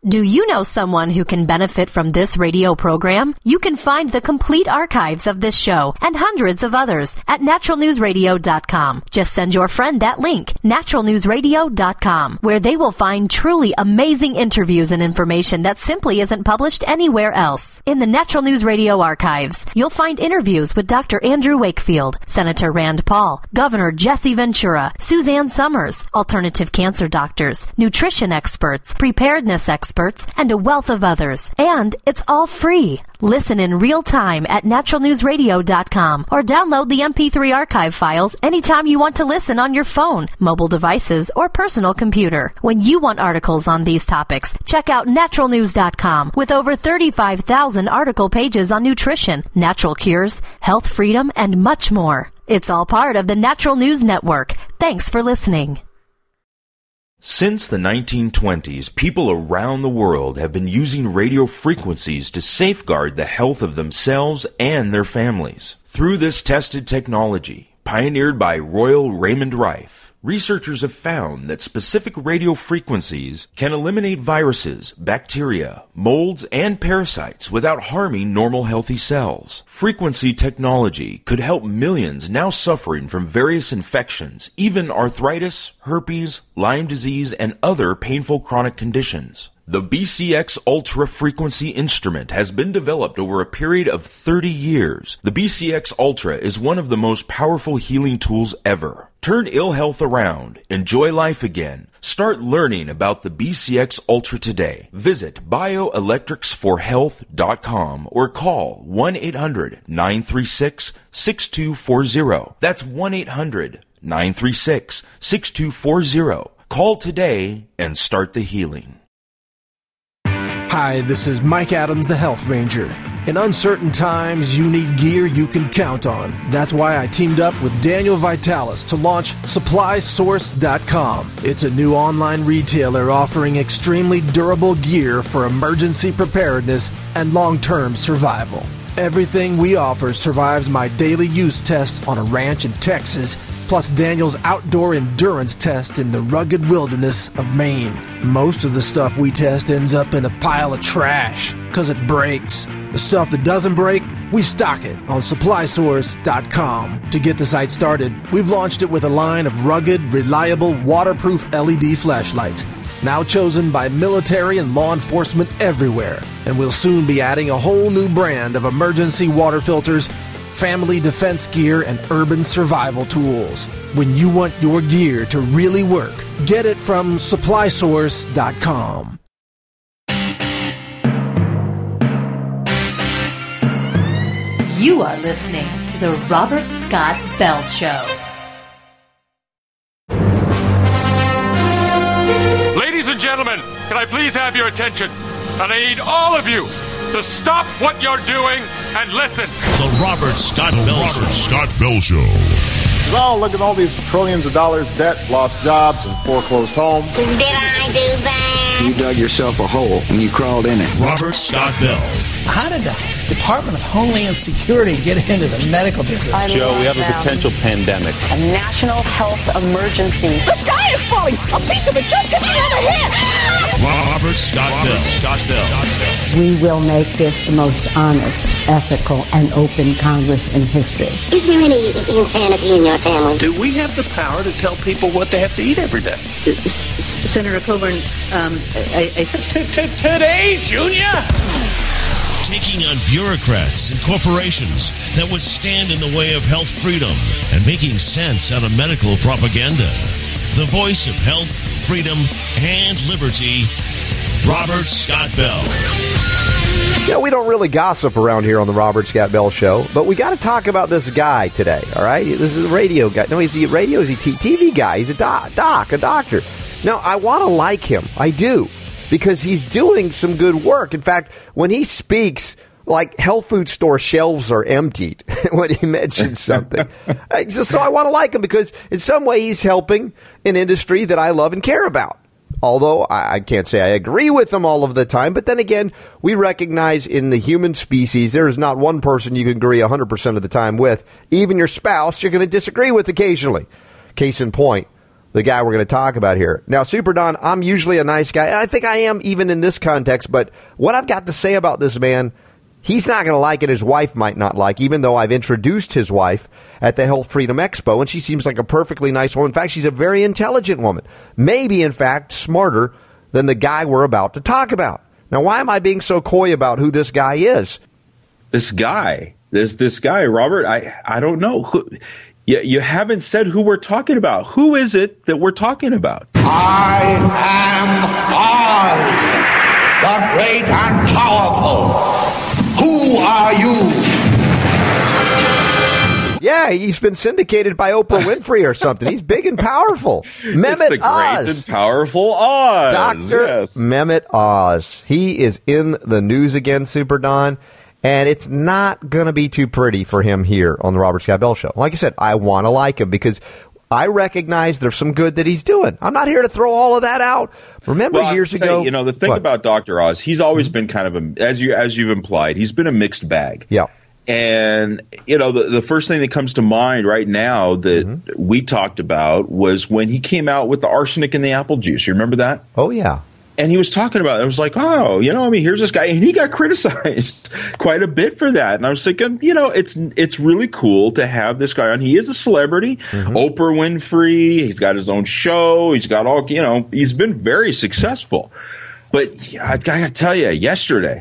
Do you know someone who can benefit from this radio program? You can find the complete archives of this show and hundreds of others at naturalnewsradio.com. Just send your friend that link, naturalnewsradio.com, where they will find truly amazing interviews and information that simply isn't published anywhere else. In the Natural News Radio archives, you'll find interviews with Dr. Andrew Wakefield, Senator Rand Paul, Governor Jesse Ventura, Suzanne Summers, alternative cancer doctors, nutrition experts, preparedness experts, and a wealth of others. And it's all free. Listen in real time at naturalnewsradio.com or download the MP3 archive files anytime you want to listen on your phone, mobile devices, or personal computer. When you want articles on these topics, check out naturalnews.com with over 35,000 article pages on nutrition, natural cures, health freedom, and much more. It's all part of the Natural News Network. Thanks for listening. Since the 1920s, people around the world have been using radio frequencies to safeguard the health of themselves and their families. Through this tested technology, pioneered by Royal Raymond Rife, researchers have found that specific radio frequencies can eliminate viruses, bacteria, molds, and parasites without harming normal healthy cells. Frequency technology could help millions now suffering from various infections, even arthritis, herpes, Lyme disease, and other painful chronic conditions. The BCX Ultra Frequency instrument has been developed over a period of 30 years. The BCX Ultra is one of the most powerful healing tools ever. Turn ill health around. Enjoy life again. Start learning about the BCX Ultra today. Visit bioelectricsforhealth.com or call 1-800-936-6240. That's 1-800-936-6240. Call today and start the healing. Hi, this is Mike Adams, the Health Ranger. In uncertain times, you need gear you can count on. That's why I teamed up with Daniel Vitalis to launch SupplySource.com. It's a new online retailer offering extremely durable gear for emergency preparedness and long-term survival. Everything we offer survives my daily use test on a ranch in Texas, plus Daniel's outdoor endurance test in the rugged wilderness of Maine. Most of the stuff we test ends up in a pile of trash, because it breaks. The stuff that doesn't break, we stock it on SupplySource.com. To get the site started, we've launched it with a line of rugged, reliable, waterproof LED flashlights, now chosen by military and law enforcement everywhere. And we'll soon be adding a whole new brand of emergency water filters, family defense gear, and urban survival tools. When you want your gear to really work, get it from SupplySource.com. You are listening to The Robert Scott Bell Show. Ladies and gentlemen, can I please have your attention? And I need all of you to stop what you're doing and listen. The Robert Scott Bell Show. Scott Bell Show. Oh, look at all these trillions of dollars debt, lost jobs, and foreclosed homes. Did I do that? You dug yourself a hole and you crawled in it. Robert Scott Bell. How did the Department of Homeland Security get into the medical business? Joe, we have a potential pandemic. A national health emergency. The sky is falling! A piece of it just hit me on the head! Robert Scott Bell. Scott Bell. We will make this the most honest, ethical, and open Congress in history. Is there any insanity in your family? Do we have the power to tell people what they have to eat every day? Senator Coburn, Today, Junior? Taking on bureaucrats and corporations that would stand in the way of health freedom and making sense out of medical propaganda. The voice of health, freedom, and liberty, Robert Scott Bell. Yeah, we don't really gossip around here on the Robert Scott Bell Show, but we got to talk about this guy today, all right? This is a radio guy. No, he's a radio, he's a TV guy. He's a a doctor. Now, I want to like him. I do, because he's doing some good work. In fact, when he speaks, like health food store shelves are emptied when he mentions something. So I want to like him because in some way he's helping an industry that I love and care about. Although I can't say I agree with him all of the time. But then again, we recognize in the human species, there is not one person you can agree 100% of the time with. Even your spouse, you're going to disagree with occasionally. Case in point, the guy we're going to talk about here. Now, Super Don, I'm usually a nice guy, and I think I am even in this context, but what I've got to say about this man, he's not going to like it. His wife might not like, even though I've introduced his wife at the Health Freedom Expo, and she seems like a perfectly nice woman. In fact, she's a very intelligent woman. Maybe, in fact, smarter than the guy we're about to talk about. Now, why am I being so coy about who this guy is? This guy, Robert, I don't know. You haven't said who we're talking about. Who is it that we're talking about? I am Oz, the great and powerful. Who are you? Yeah, he's been syndicated by Oprah Winfrey or something. He's big and powerful. Mehmet it's the Oz. Great and powerful Oz. Dr. Yes. Mehmet Oz. He is in the news again, Super Don, and it's not going to be too pretty for him here on the Robert Scott Bell Show. Like I said, I want to like him because I recognize there's some good that he's doing. I'm not here to throw all of that out. Remember years ago? The thing about Dr. Oz, he's always been kind of as you've implied, he's been a mixed bag. Yeah. And, the first thing that comes to mind right now that we talked about was when he came out with the arsenic in the apple juice. You remember that? Oh, yeah. And he was talking about it. I was like, here's this guy. And he got criticized quite a bit for that. And I was thinking, it's really cool to have this guy on. He is a celebrity. Oprah Winfrey. He's got his own show. He's got all, he's been very successful. But I got to tell you, yesterday,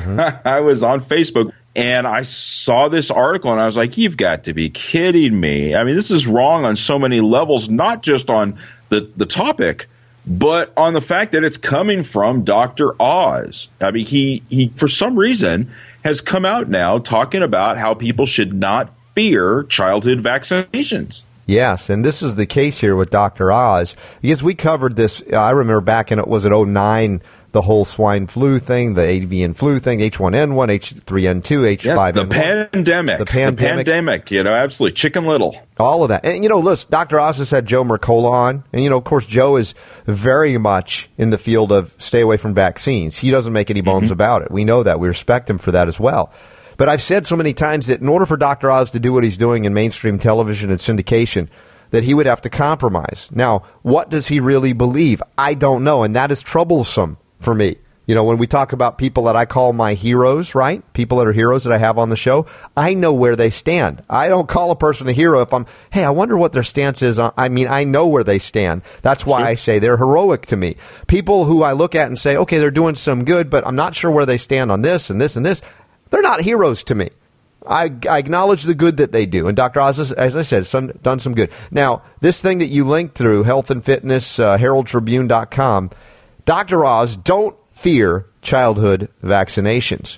I was on Facebook. And I saw this article, and I was like, you've got to be kidding me. I mean, this is wrong on so many levels, not just on the topic, but on the fact that it's coming from Dr. Oz. I mean, he for some reason, has come out now talking about how people should not fear childhood vaccinations. Yes, and this is the case here with Dr. Oz, because we covered this, I remember back in, was it 2009, the whole swine flu thing, the avian flu thing, H1N1, H3N2, H5N1. Yes, the pandemic. The pandemic, absolutely. Chicken Little. All of that. And, listen, Dr. Oz has had Joe Mercola on. And, of course, Joe is very much in the field of stay away from vaccines. He doesn't make any bones about it. We know that. We respect him for that as well. But I've said so many times that in order for Dr. Oz to do what he's doing in mainstream television and syndication, that he would have to compromise. Now, what does he really believe? I don't know, and that is troublesome for me. When we talk about people that I call my heroes, right? People that are heroes that I have on the show, I know where they stand. I don't call a person a hero if I wonder what their stance is. I know where they stand. That's why I say they're heroic to me. People who I look at and say, okay, they're doing some good, but I'm not sure where they stand on this and this and this. They're not heroes to me. I acknowledge the good that they do. And Dr. Oz, as I said, has done some good. Now, this thing that you linked through, Health and Fitness, HeraldTribune.com, Dr. Oz, don't fear childhood vaccinations.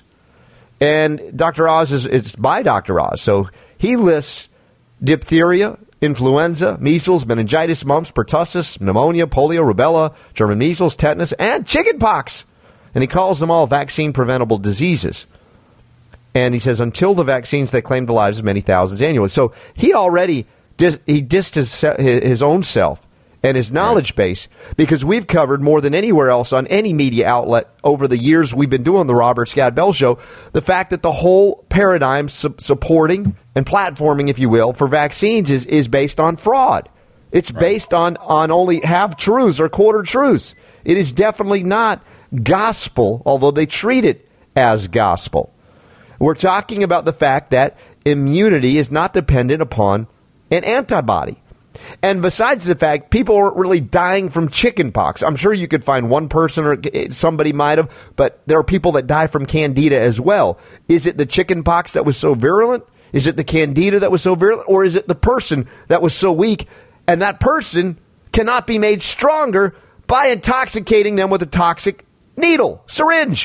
And Dr. Oz it's by Dr. Oz. So he lists diphtheria, influenza, measles, meningitis, mumps, pertussis, pneumonia, polio, rubella, German measles, tetanus, and chickenpox. And he calls them all vaccine-preventable diseases. And he says, until the vaccines that claim the lives of many thousands annually. So he already dissed his own self and his knowledge base, because we've covered more than anywhere else on any media outlet over the years we've been doing the Robert Scott Bell Show, the fact that the whole paradigm supporting and platforming, if you will, for vaccines is based on fraud. It's based on only half-truths or quarter-truths. It is definitely not gospel, although they treat it as gospel. We're talking about the fact that immunity is not dependent upon an antibody. And besides the fact, people aren't really dying from chickenpox. I'm sure you could find one person or somebody might have, but there are people that die from candida as well. Is it the chickenpox that was so virulent? Is it the candida that was so virulent? Or is it the person that was so weak, and that person cannot be made stronger by intoxicating them with a toxic needle, syringe?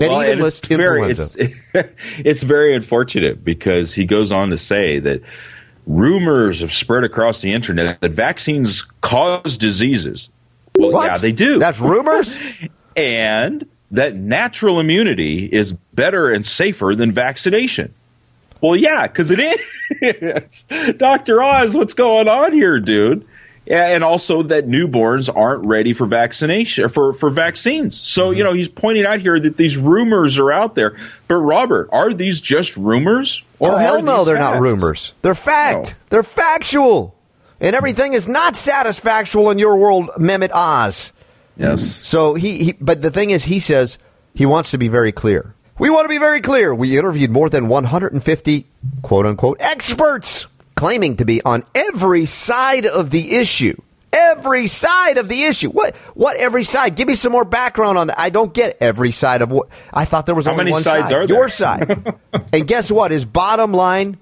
It's very unfortunate, because he goes on to say that rumors have spread across the internet that vaccines cause diseases. Well, what? Yeah, they do. That's rumors? And that natural immunity is better and safer than vaccination. Well, yeah, because it is. Dr. Oz, what's going on here, dude? And also that newborns aren't ready for vaccination for vaccines. So, he's pointing out here that these rumors are out there. But, Robert, are these just rumors? Or hell no, they're not rumors. They're fact. No. They're factual. And everything is not satisfactual in your world, Mehmet Oz. Yes. So but the thing is, he says he wants to be very clear. We want to be very clear. We interviewed more than 150, quote unquote, experts claiming to be on every side of the issue. Every side of the issue. What every side? Give me some more background on that. I don't get every side of what. I thought there was only one side. How many sides are there? Your side. And guess what? His bottom line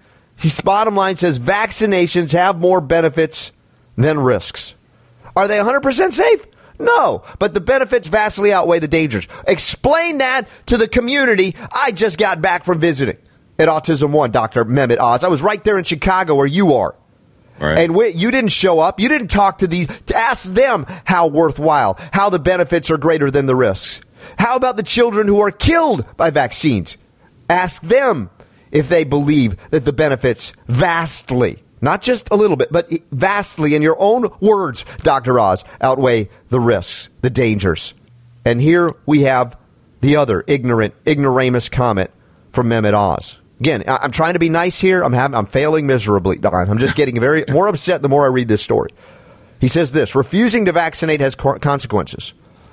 says vaccinations have more benefits than risks. Are they 100% safe? No, but the benefits vastly outweigh the dangers. Explain that to the community. I just got back from visiting at Autism One, Dr. Mehmet Oz. I was right there in Chicago where you are. Right. And you didn't show up. You didn't talk to ask them how worthwhile, how the benefits are greater than the risks. How about the children who are killed by vaccines? Ask them if they believe that the benefits vastly, not just a little bit, but vastly, in your own words, Dr. Oz, outweigh the risks, the dangers. And here we have the other ignoramus comment from Mehmet Oz. Again, I'm trying to be nice here. I'm failing miserably, Don. I'm just getting more upset the more I read this story. He says this: refusing to vaccinate has consequences.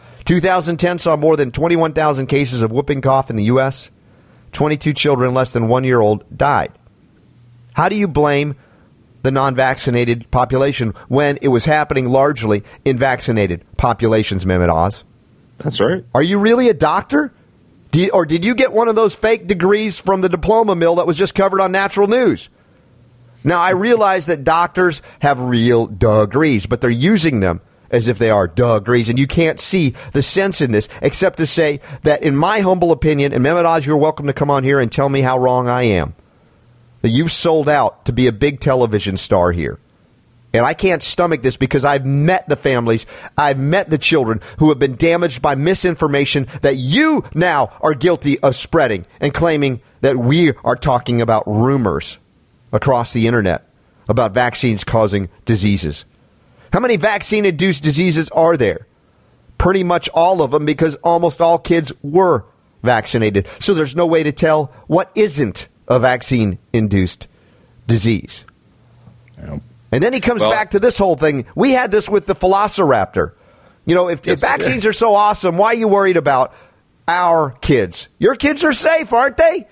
2010 saw more than 21,000 cases of whooping cough in the U.S. 22 children less than 1 year old died. How do you blame the non-vaccinated population when it was happening largely in vaccinated populations, Mehmet Oz? That's right. Are you really a doctor? Or did you get one of those fake degrees from the diploma mill that was just covered on Natural News? Now, I realize that doctors have real degrees, but they're using them as if they are degrees, and you can't see the sense in this except to say that, in my humble opinion, and Mehmet Oz, you're welcome to come on here and tell me how wrong I am, that you've sold out to be a big television star here. And I can't stomach this because I've met the families, I've met the children who have been damaged by misinformation that you now are guilty of spreading and claiming that we are talking about rumors across the internet about vaccines causing diseases. How many vaccine-induced diseases are there? Pretty much all of them, because almost all kids were vaccinated. So there's no way to tell what isn't a vaccine-induced disease. Yep. And then he comes back to this whole thing. We had this with the Velociraptor. You know, if vaccines are so awesome, why are you worried about our kids? Your kids are safe, aren't they?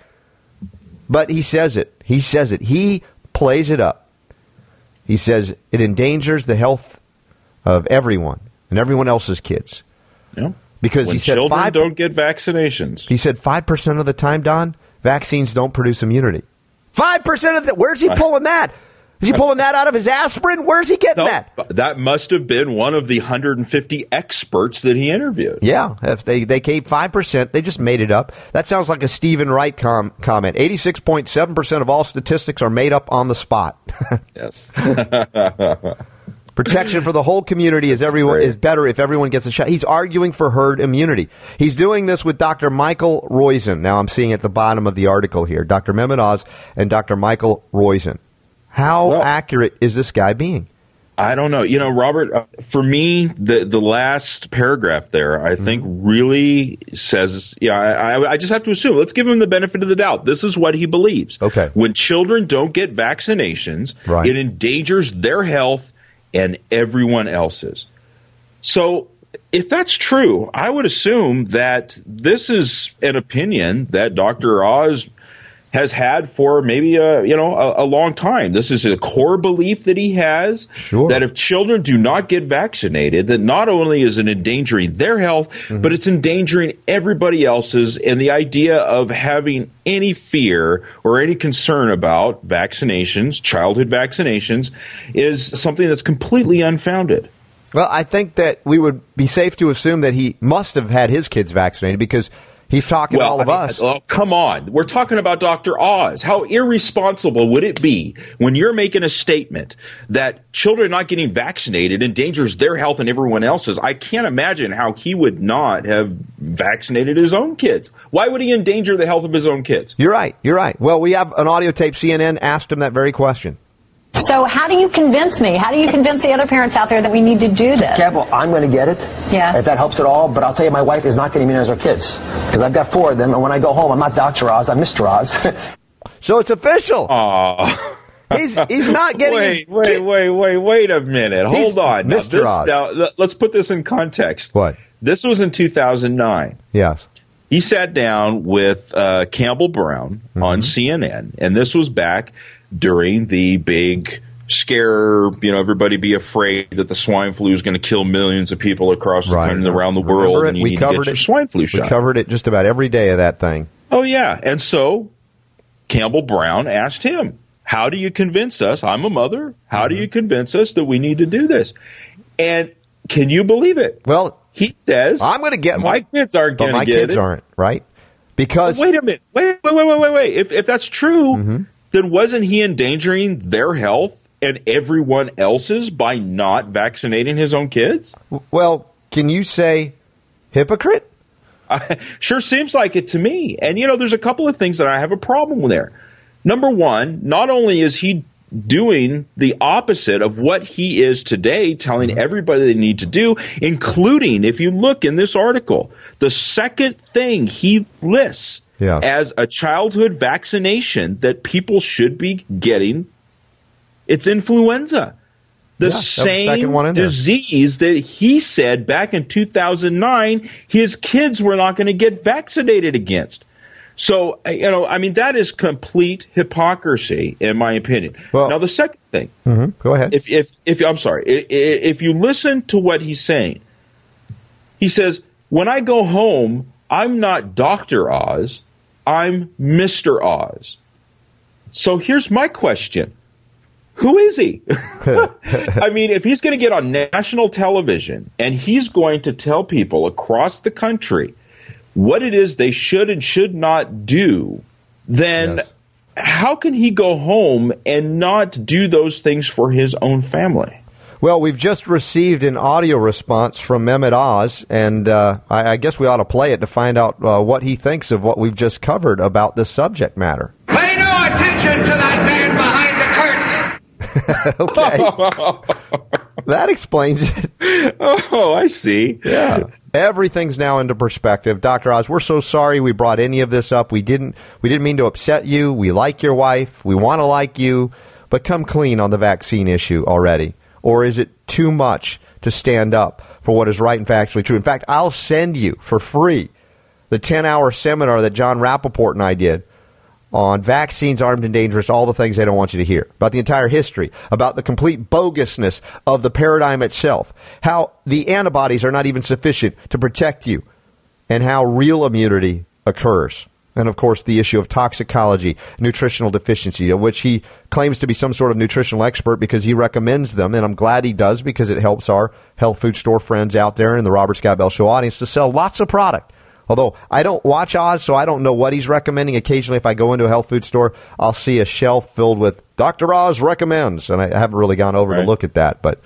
But he says it. He says it. He plays it up. He says it endangers the health of everyone and everyone else's kids. Yeah. Because when he said children don't get vaccinations. He said 5% of the time, Don, vaccines don't produce immunity. 5% of the. Where's he pulling that? Is he pulling that out of his aspirin? Where's he getting that? That must have been one of the 150 experts that he interviewed. Yeah, if they gave 5%, they just made it up. That sounds like a Stephen Wright comment. 86.7% of all statistics are made up on the spot. Yes. Protection for the whole community is better if everyone gets a shot. He's arguing for herd immunity. He's doing this with Dr. Michael Roizen. Now I'm seeing at the bottom of the article here, Dr. Mehmet Oz and Dr. Michael Roizen. How accurate is this guy being? I don't know. You know, Robert, for me, the last paragraph there, I think really says, I just have to assume. Let's give him the benefit of the doubt. This is what he believes. Okay. When children don't get vaccinations, it endangers their health and everyone else's. So if that's true, I would assume that this is an opinion that Dr. Oz has had for maybe a long time. This is a core belief that he has, that if children do not get vaccinated, that not only is it endangering their health, but it's endangering everybody else's. And the idea of having any fear or any concern about vaccinations, childhood vaccinations, is something that's completely unfounded. Well, I think that we would be safe to assume that he must have had his kids vaccinated, because he's talking to all of us. Oh, come on. We're talking about Dr. Oz. How irresponsible would it be when you're making a statement that children not getting vaccinated endangers their health and everyone else's? I can't imagine how he would not have vaccinated his own kids. Why would he endanger the health of his own kids? You're right. You're right. Well, we have an audio tape. CNN asked him that very question. So how do you convince me? How do you convince the other parents out there that we need to do this? Campbell, I'm going to get it. Yes. If that helps at all. But I'll tell you, my wife is not going to immunize our kids, because I've got 4 of them. And when I go home, I'm not Dr. Oz. I'm Mr. Oz. So it's official. He's not getting Wait a minute. Hold on. Mr. Oz. Now, let's put this in context. What? This was in 2009. Yes. He sat down with Campbell Brown on CNN, and this was back during the big scare, everybody be afraid that the swine flu is going to kill millions of people across the country and around the world, and you need to get your swine flu shot. We covered it just about every day of that thing. Oh, yeah. And so Campbell Brown asked him, how do you convince us? I'm a mother. How do you convince us that we need to do this? And can you believe it? Well, he says, I'm going to get my kids aren't going to get it. My kids aren't, right? Because wait a minute. Wait. If that's true, then wasn't he endangering their health and everyone else's by not vaccinating his own kids? Well, can you say hypocrite? Sure seems like it to me. And, there's a couple of things that I have a problem with there. Number one, not only is he doing the opposite of what he is today, telling everybody they need to do, including, if you look in this article, the second thing he lists as a childhood vaccination that people should be getting, it's influenza. The same disease that he said back in 2009 his kids were not going to get vaccinated against. So, that is complete hypocrisy, in my opinion. Well, now, the second thing. Go ahead. If you listen to what he's saying, he says, when I go home, I'm not Dr. Oz, I'm Mr. Oz. So here's my question. Who is he? I mean, if he's going to get on national television and he's going to tell people across the country what it is they should and should not do, then how can he go home and not do those things for his own family? Well, we've just received an audio response from Mehmet Oz, and I guess we ought to play it to find out what he thinks of what we've just covered about this subject matter. Pay no attention to that man behind the curtain. Okay. That explains it. Oh, I see. Yeah. Everything's now into perspective. Dr. Oz, we're so sorry we brought any of this up. We didn't mean to upset you. We like your wife. We want to like you. But come clean on the vaccine issue already. Or is it too much to stand up for what is right and factually true? In fact, I'll send you for free the 10-hour seminar that John Rappaport and I did on vaccines, armed and dangerous, all the things they don't want you to hear, about the entire history, about the complete bogusness of the paradigm itself, how the antibodies are not even sufficient to protect you, and how real immunity occurs. And, of course, the issue of toxicology, nutritional deficiency, of which he claims to be some sort of nutritional expert because he recommends them, and I'm glad he does because it helps our health food store friends out there in the Robert Scott Bell Show audience to sell lots of product. Although I don't watch Oz, so I don't know what he's recommending. Occasionally, if I go into a health food store, I'll see a shelf filled with Dr. Oz recommends, and I haven't really gone over to look at that. But,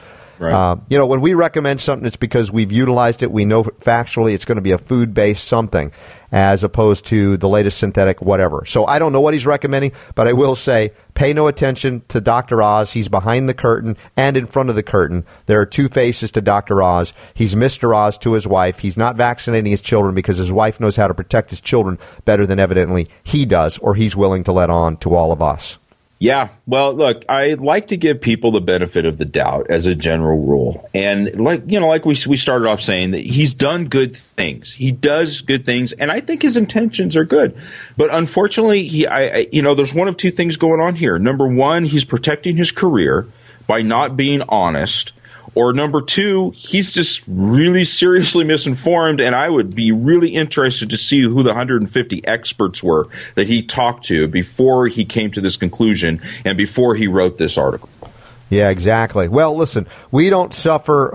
when we recommend something, it's because we've utilized it. We know factually it's going to be a food-based something as opposed to the latest synthetic whatever. So I don't know what he's recommending, but I will say pay no attention to Dr. Oz. He's behind the curtain and in front of the curtain. There are two faces to Dr. Oz. He's Mr. Oz to his wife. He's not vaccinating his children because his wife knows how to protect his children better than evidently he does, or he's willing to let on to all of us. Yeah, well, look, I like to give people the benefit of the doubt as a general rule. And like we started off saying, that he's done good things. He does good things, and I think his intentions are good. But unfortunately, there's one of two things going on here. Number one, he's protecting his career by not being honest. Or number two, he's just really seriously misinformed, and I would be really interested to see who the 150 experts were that he talked to before he came to this conclusion and before he wrote this article. Yeah, exactly. Well, listen, we don't suffer,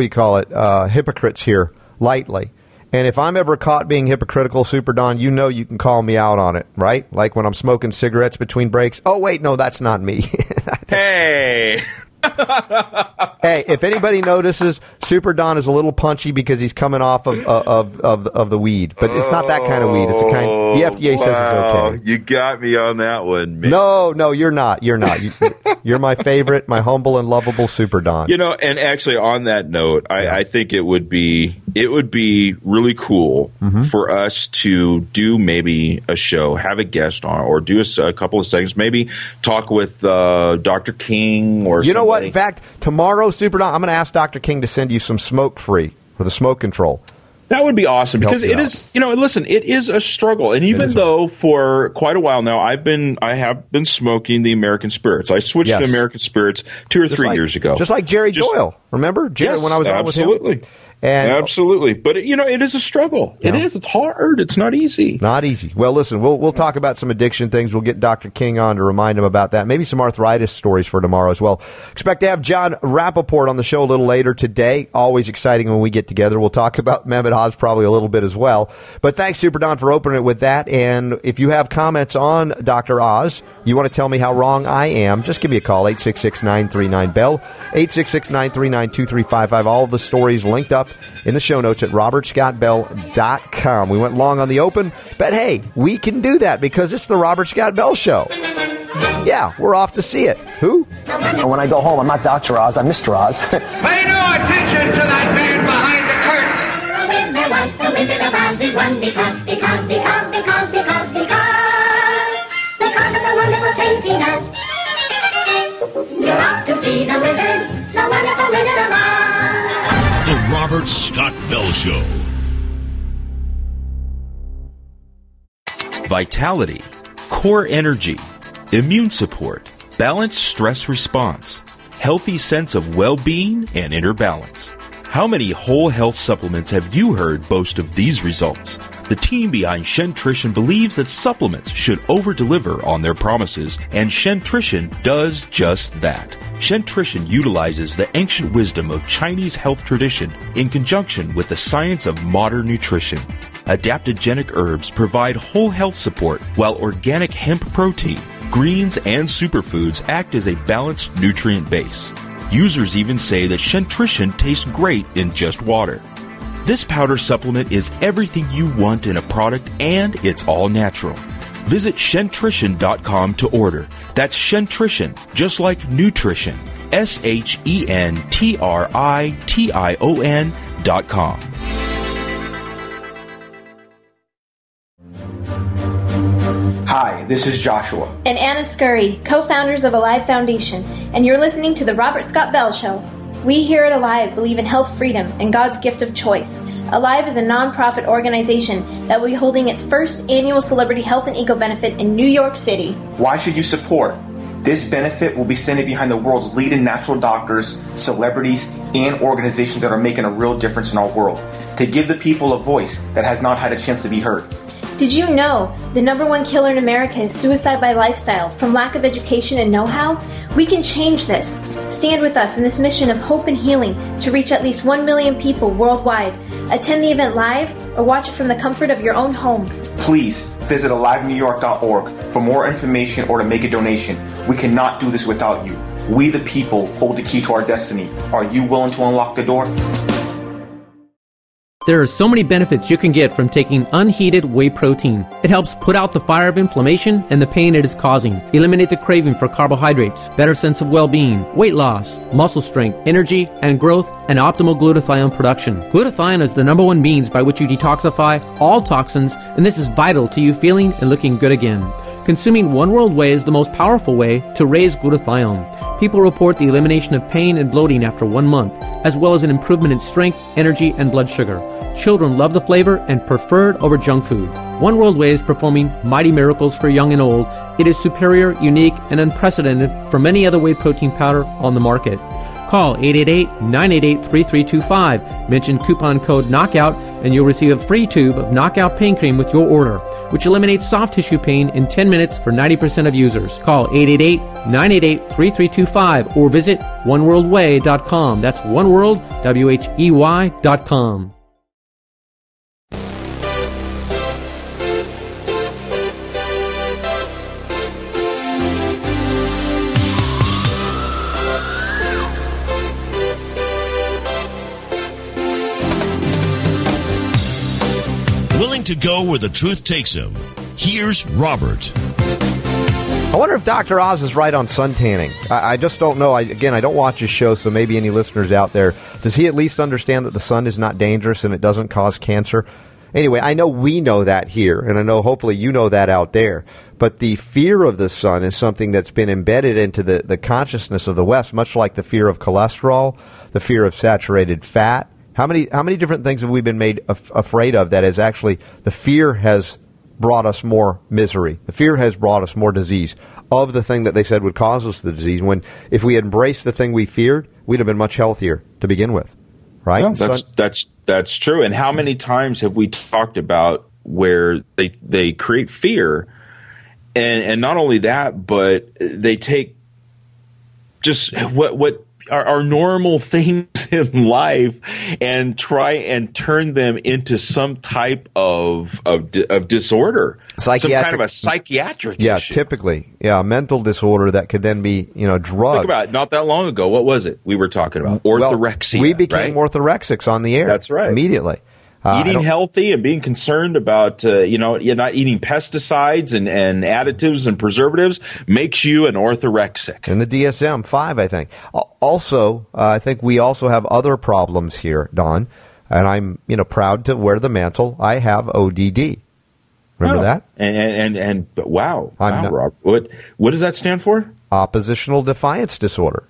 hypocrites here lightly. And if I'm ever caught being hypocritical, Super Don, you know you can call me out on it, right? Like when I'm smoking cigarettes between breaks. Oh, wait, no, that's not me. Hey! Hey, if anybody notices, Super Don is a little punchy because he's coming off of the weed, but it's not that kind of weed. It's the kind the FDA says it's okay. You got me on that one, man. No, you're not. You're not. You're my favorite, my humble and lovable Super Don. And actually, on that note, I think it would be really cool for us to do maybe a show, have a guest on, or do a couple of segments, maybe talk with Dr. King or. You know what? In fact, tomorrow, Super Don, I'm going to ask Dr. King to send you some smoke free for the smoke control. That would be awesome because it is, listen, it is a struggle. And even though for quite a while now, I have been smoking the American Spirits. I switched to American Spirits 2 or 3 years ago. Just like Jerry Doyle. Remember? Jerry, when I was on with him? Absolutely. But, it is a struggle. It is. It's hard. It's not easy. Not easy. Well, listen, we'll talk about some addiction things. We'll get Dr. King on to remind him about that. Maybe some arthritis stories for tomorrow as well. Expect to have John Rappaport on the show a little later today. Always exciting when we get together. We'll talk about Mehmet Oz probably a little bit as well. But thanks, Super Don, for opening it with that. And if you have comments on Dr. Oz, you want to tell me how wrong I am, just give me a call, 866-939-BELL, 866-939-2355. All of the stories linked up in the show notes at robertscottbell.com. We went long on the open, but hey, we can do that because it's the Robert Scott Bell Show. Yeah, we're off to see it. Who? And when I go home, I'm not Dr. Oz, I'm Mr. Oz. Pay no attention to that man behind the curtain. The Wizard of Oz is one because of the wonderful things he does. You're off to see the wizard, the wonderful Wizard of Oz. The Robert Scott Bell Show. Vitality, core energy, immune support, balanced stress response, healthy sense of well-being and inner balance. How many whole health supplements have you heard boast of these results? The team behind Shentrition believes that supplements should over-deliver on their promises, and Shentrition does just that. Shentrition utilizes the ancient wisdom of Chinese health tradition in conjunction with the science of modern nutrition. Adaptogenic herbs provide whole health support, while organic hemp protein, greens, and superfoods act as a balanced nutrient base. Users even say that Shentrition tastes great in just water. This powder supplement is everything you want in a product, and it's all natural. Visit Shentrition.com to order. That's Shentrition, just like nutrition. SHENTRITION.com. Hi, this is Joshua. And Anna Scurry, co-founders of Alive Foundation, and you're listening to The Robert Scott Bell Show. We here at Alive believe in health freedom and God's gift of choice. Alive is a non-profit organization that will be holding its first annual Celebrity Health and Eco Benefit in New York City. Why should you support? This benefit will be standing behind the world's leading natural doctors, celebrities, and organizations that are making a real difference in our world, to give the people a voice that has not had a chance to be heard. Did you know the #1 killer in America is suicide by lifestyle from lack of education and know-how? We can change this. Stand with us in this mission of hope and healing to reach at least 1 million people worldwide. Attend the event live or watch it from the comfort of your own home. Please visit alivenewyork.org for more information or to make a donation. We cannot do this without you. We the people hold the key to our destiny. Are you willing to unlock the door? There are so many benefits you can get from taking unheated whey protein. It helps put out the fire of inflammation and the pain it is causing, eliminate the craving for carbohydrates, better sense of well-being, weight loss, muscle strength, energy and growth, and optimal glutathione production. Glutathione is the #1 means by which you detoxify all toxins, and this is vital to you feeling and looking good again. Consuming One World Whey is the most powerful way to raise glutathione. People report the elimination of pain and bloating after 1 month, as well as an improvement in strength, energy, and blood sugar. Children love the flavor and prefer it over junk food. One World Whey is performing mighty miracles for young and old. It is superior, unique, and unprecedented from any other whey protein powder on the market. Call 888-988-3325. Mention coupon code KNOCKOUT and you'll receive a free tube of Knockout Pain Cream with your order, which eliminates soft tissue pain in 10 minutes for 90% of users. Call 888-988-3325 or visit oneworldwhey.com. That's oneworld, WHEY.com. go where the truth takes him. Here's Robert. I wonder if Dr. Oz is right on sun tanning. I just don't know. I don't watch his show, so maybe any listeners out there, does he at least understand that the sun is not dangerous and it doesn't cause cancer? Anyway, I know we know that here, and I know hopefully you know that out there. But the fear of the sun is something that's been embedded into the consciousness of the West, much like the fear of cholesterol, the fear of saturated fat. How many different things have we been made afraid of that is actually the fear has brought us more misery. The fear has brought us more disease of the thing that they said would cause us the disease, when if we had embraced the thing we feared, we'd have been much healthier to begin with. Right? No, that's true. And how many times have we talked about where they create fear, and not only that, but they take just what are normal things in life and try and turn them into some type of disorder, some kind of a psychiatric issue. Typically, a mental disorder that could then be drugged. Think about it. Not that long ago, what was it we were talking about? Orthorexia. We became orthorexics on the air. That's right. Immediately. Eating healthy and being concerned about, you're not eating pesticides and additives and preservatives makes you an orthorexic. And the DSM-5, I think. Also, I think we also have other problems here, Don. And I'm, proud to wear the mantle. I have ODD. Remember that? And wow, Rob. What does that stand for? Oppositional defiance disorder.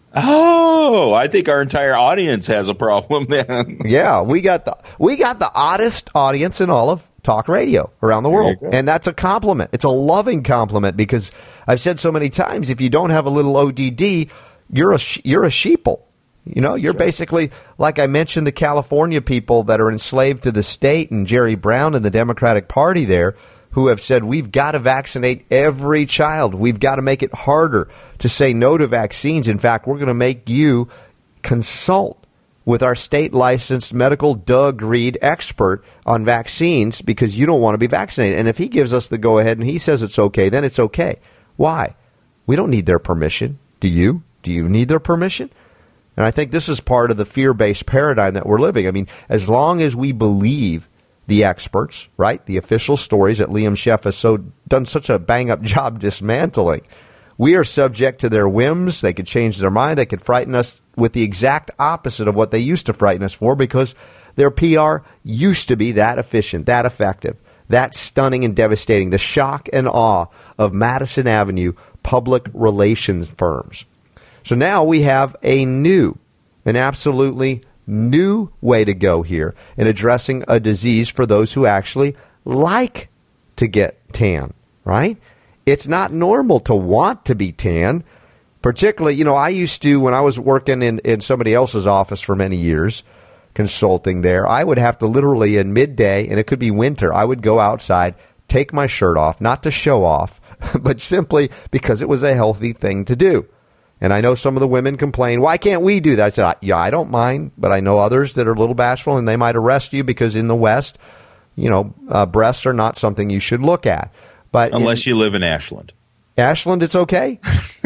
Oh, I think our entire audience has a problem then. Yeah, we got the oddest audience in all of talk radio around the world. And that's a compliment. It's a loving compliment, because I've said so many times, if you don't have a little ODD, you're a sheeple. You're basically, like I mentioned, the California people that are enslaved to the state, and Jerry Brown and the Democratic Party there, who have said we've got to vaccinate every child. We've got to make it harder to say no to vaccines. In fact, we're going to make you consult with our state-licensed medical Doug Reed expert on vaccines, because you don't want to be vaccinated. And if he gives us the go-ahead and he says it's okay, then it's okay. Why? We don't need their permission. Do you? Do you need their permission? And I think this is part of the fear-based paradigm that we're living. I mean, as long as we believe the experts, right, the official stories that Liam Sheff has done such a bang-up job dismantling, we are subject to their whims. They could change their mind. They could frighten us with the exact opposite of what they used to frighten us for, because their PR used to be that efficient, that effective, that stunning and devastating, the shock and awe of Madison Avenue public relations firms. So now we have an absolutely new way to go here in addressing a disease for those who actually like to get tan, right? It's not normal to want to be tan. Particularly, I used to, when I was working in somebody else's office for many years, consulting there, I would have to literally in midday, and it could be winter, I would go outside, take my shirt off, not to show off, but simply because it was a healthy thing to do. And I know some of the women complain, why can't we do that? I said, yeah, I don't mind, but I know others that are a little bashful, and they might arrest you because in the West, breasts are not something you should look at. But unless you live in Ashland. Ashland, it's okay?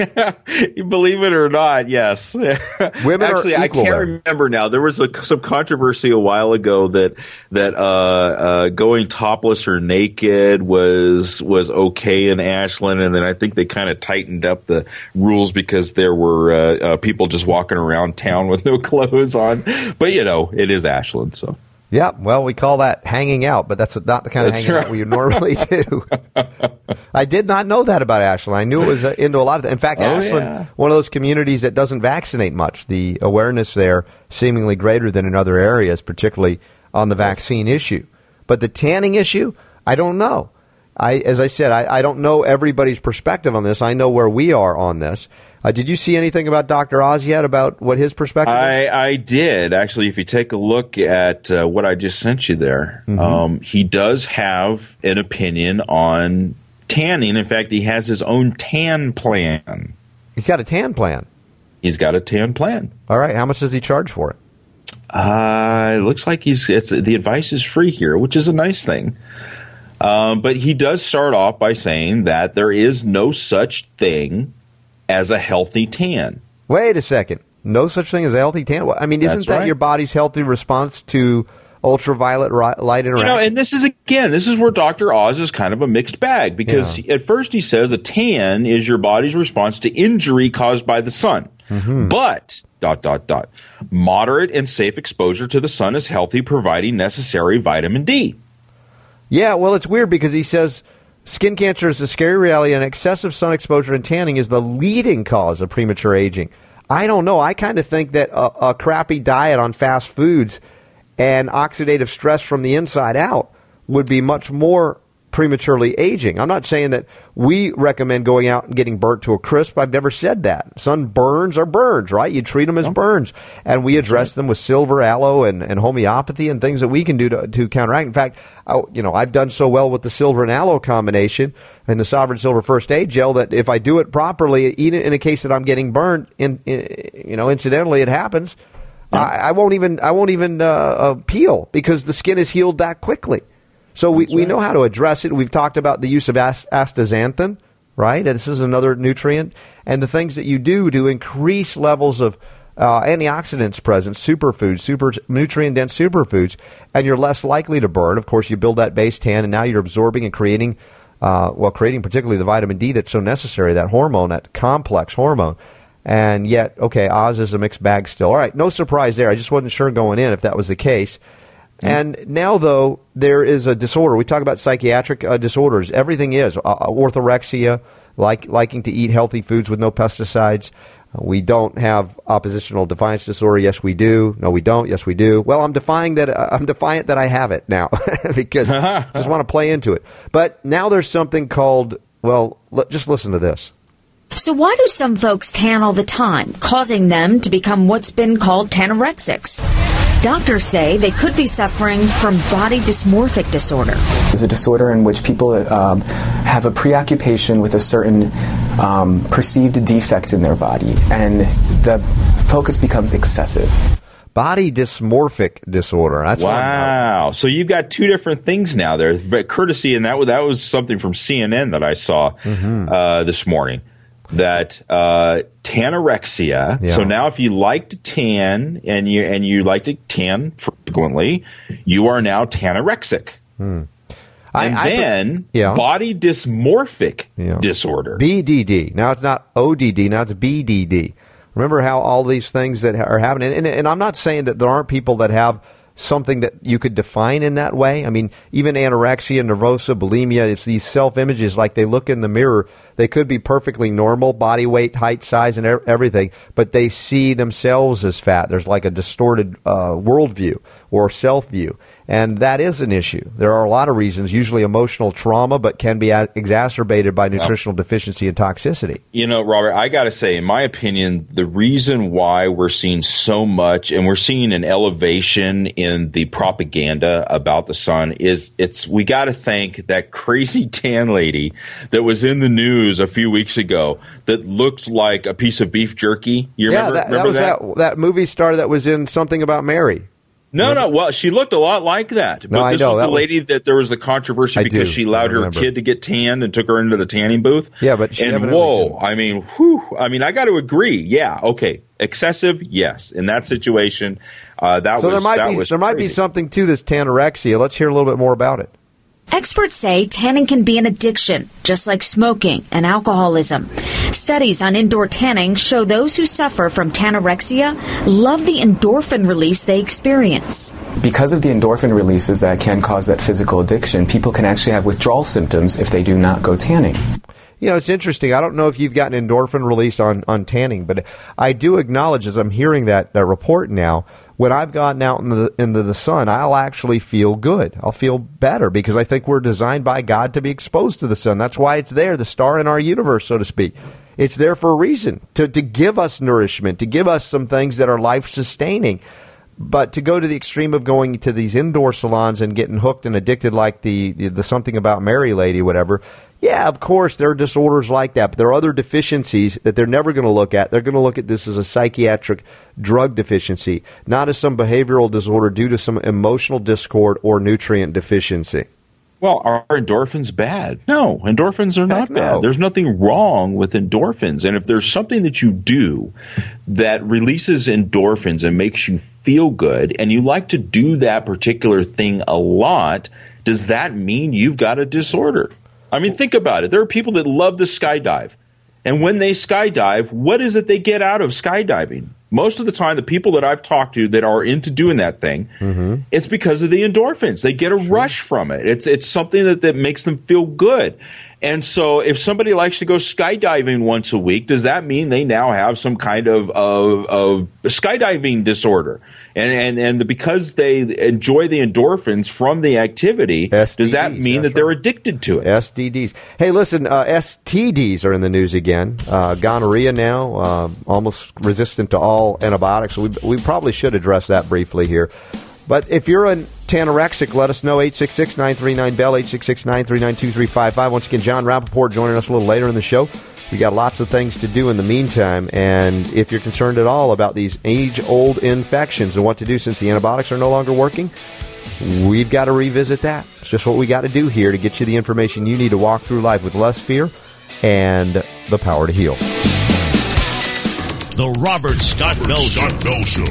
You believe it or not, yes. Women actually, are I can't remember now. There was some controversy a while ago that going topless or naked was okay in Ashland, and then I think they kind of tightened up the rules because there were people just walking around town with no clothes on. But it is Ashland, so. Yeah, well, we call that hanging out, but that's not the kind of hanging out we normally do. I did not know that about Ashland. I knew it was into a lot of that. In fact, Ashland, one of those communities that doesn't vaccinate much. The awareness there seemingly greater than in other areas, particularly on the vaccine issue. But the tanning issue, I don't know. As I said, I don't know everybody's perspective on this. I know where we are on this. Did you see anything about Dr. Oz yet, about what his perspective is? I did. Actually, if you take a look at what I just sent you there, he does have an opinion on tanning. In fact, he has his own tan plan. He's got a tan plan? He's got a tan plan. All right. How much does he charge for it? It looks like the advice is free here, which is a nice thing. But he does start off by saying that there is no such thing as a healthy tan. Wait a second. No such thing as a healthy tan? I mean, isn't that your body's healthy response to ultraviolet light interaction. And this is where Dr. Oz is kind of a mixed bag, because at first he says a tan is your body's response to injury caused by the sun. But, ... moderate and safe exposure to the sun is healthy, providing necessary vitamin D. Yeah, well, it's weird because he says skin cancer is a scary reality, and excessive sun exposure and tanning is the leading cause of premature aging. I don't know. I kind of think that a crappy diet on fast foods and oxidative stress from the inside out would be much more prematurely aging. I'm not saying that we recommend going out and getting burnt to a crisp. I've never said that. Sunburns are burns, right? You treat them as burns. And we address them with silver, aloe, and homeopathy and things that we can do to counteract. In fact, I've done so well with the silver and aloe combination and the Sovereign Silver First Aid Gel that if I do it properly, even in a case that I'm getting burned, incidentally, it happens. I won't even peel because the skin is healed that quickly. So we know how to address it. We've talked about the use of astaxanthin, right? This is another nutrient. And the things that you do to increase levels of antioxidants present, superfoods, super nutrient-dense superfoods, and you're less likely to burn. Of course, you build that base tan, and now you're absorbing and creating particularly the vitamin D that's so necessary, that hormone, that complex hormone. And yet, Oz is a mixed bag still. All right, no surprise there. I just wasn't sure going in if that was the case. And now, though, there is a disorder. We talk about psychiatric disorders. Everything is. Orthorexia, liking to eat healthy foods with no pesticides. We don't have oppositional defiance disorder. Yes, we do. No, we don't. Yes, we do. Well, I'm defiant that I have it now because I just want to play into it. But now there's something called, just listen to this. So why do some folks tan all the time, causing them to become what's been called tanorexics? Doctors say they could be suffering from body dysmorphic disorder. It's a disorder in which people have a preoccupation with a certain perceived defect in their body, and the focus becomes excessive. Body dysmorphic disorder. That's wow. So you've got two different things now there. But courtesy, and that was something from CNN that I saw this morning. That tanorexia. Yeah. So now, if you like to tan and you like to tan frequently, you are now tanorexic. Body dysmorphic disorder, BDD. Now it's not ODD. Now it's BDD. Remember how all these things that are happening, and I'm not saying that there aren't people that have something that you could define in that way. I mean, even anorexia, nervosa, bulimia, it's these self-images, like they look in the mirror. They could be perfectly normal, body weight, height, size, and everything, but they see themselves as fat. There's like a distorted worldview or self-view, and that is an issue. There are a lot of reasons, usually emotional trauma, but can be exacerbated by nutritional deficiency and toxicity. Robert, I got to say, in my opinion, the reason why we're seeing so much, and we're seeing an elevation in the propaganda about the sun, is we got to thank that crazy tan lady that was in the news a few weeks ago that looked like a piece of beef jerky. You remember that movie star that was in Something About Mary. No. Well, she looked a lot like that. But this was the lady that there was the controversy because she allowed her kid to get tanned and took her into the tanning booth. Yeah, but I got to agree. Yeah, okay. Excessive, yes. In that situation, there might be something to this tanorexia. Let's hear a little bit more about it. Experts say tanning can be an addiction, just like smoking and alcoholism. Studies on indoor tanning show those who suffer from tanorexia love the endorphin release they experience. Because of the endorphin releases that can cause that physical addiction, people can actually have withdrawal symptoms if they do not go tanning. It's interesting. I don't know if you've gotten endorphin release on tanning, but I do acknowledge, as I'm hearing that report now, when I've gotten out into the sun, I'll actually feel good. I'll feel better because I think we're designed by God to be exposed to the sun. That's why it's there, the star in our universe, so to speak. It's there for a reason, to give us nourishment, to give us some things that are life-sustaining. But to go to the extreme of going to these indoor salons and getting hooked and addicted like the Something About Mary lady, whatever, yeah, of course, there are disorders like that, but there are other deficiencies that they're never going to look at. They're going to look at this as a psychiatric drug deficiency, not as some behavioral disorder due to some emotional discord or nutrient deficiency. Well, are endorphins bad? No, endorphins are not bad. There's nothing wrong with endorphins. And if there's something that you do that releases endorphins and makes you feel good, and you like to do that particular thing a lot, does that mean you've got a disorder? I mean, think about it. There are people that love to skydive. And when they skydive, what is it they get out of skydiving? Most of the time, the people that I've talked to that are into doing that thing, it's because of the endorphins. They get a rush from it. It's something that makes them feel good. And so if somebody likes to go skydiving once a week, does that mean they now have some kind of skydiving disorder? And because they enjoy the endorphins from the activity, STDs, does that mean that they're addicted to it? STDs. Hey, listen, STDs are in the news again. Gonorrhea now, almost resistant to all antibiotics. So we probably should address that briefly here. But if you're an tanorexic, let us know, 866-939-BELL, 866-939-2355. Once again, John Rappaport joining us a little later in the show. We got lots of things to do in the meantime, and if you're concerned at all about these age-old infections and what to do since the antibiotics are no longer working, we've got to revisit that. It's just what we got to do here to get you the information you need to walk through life with less fear and the power to heal. The Robert Scott Bell Show.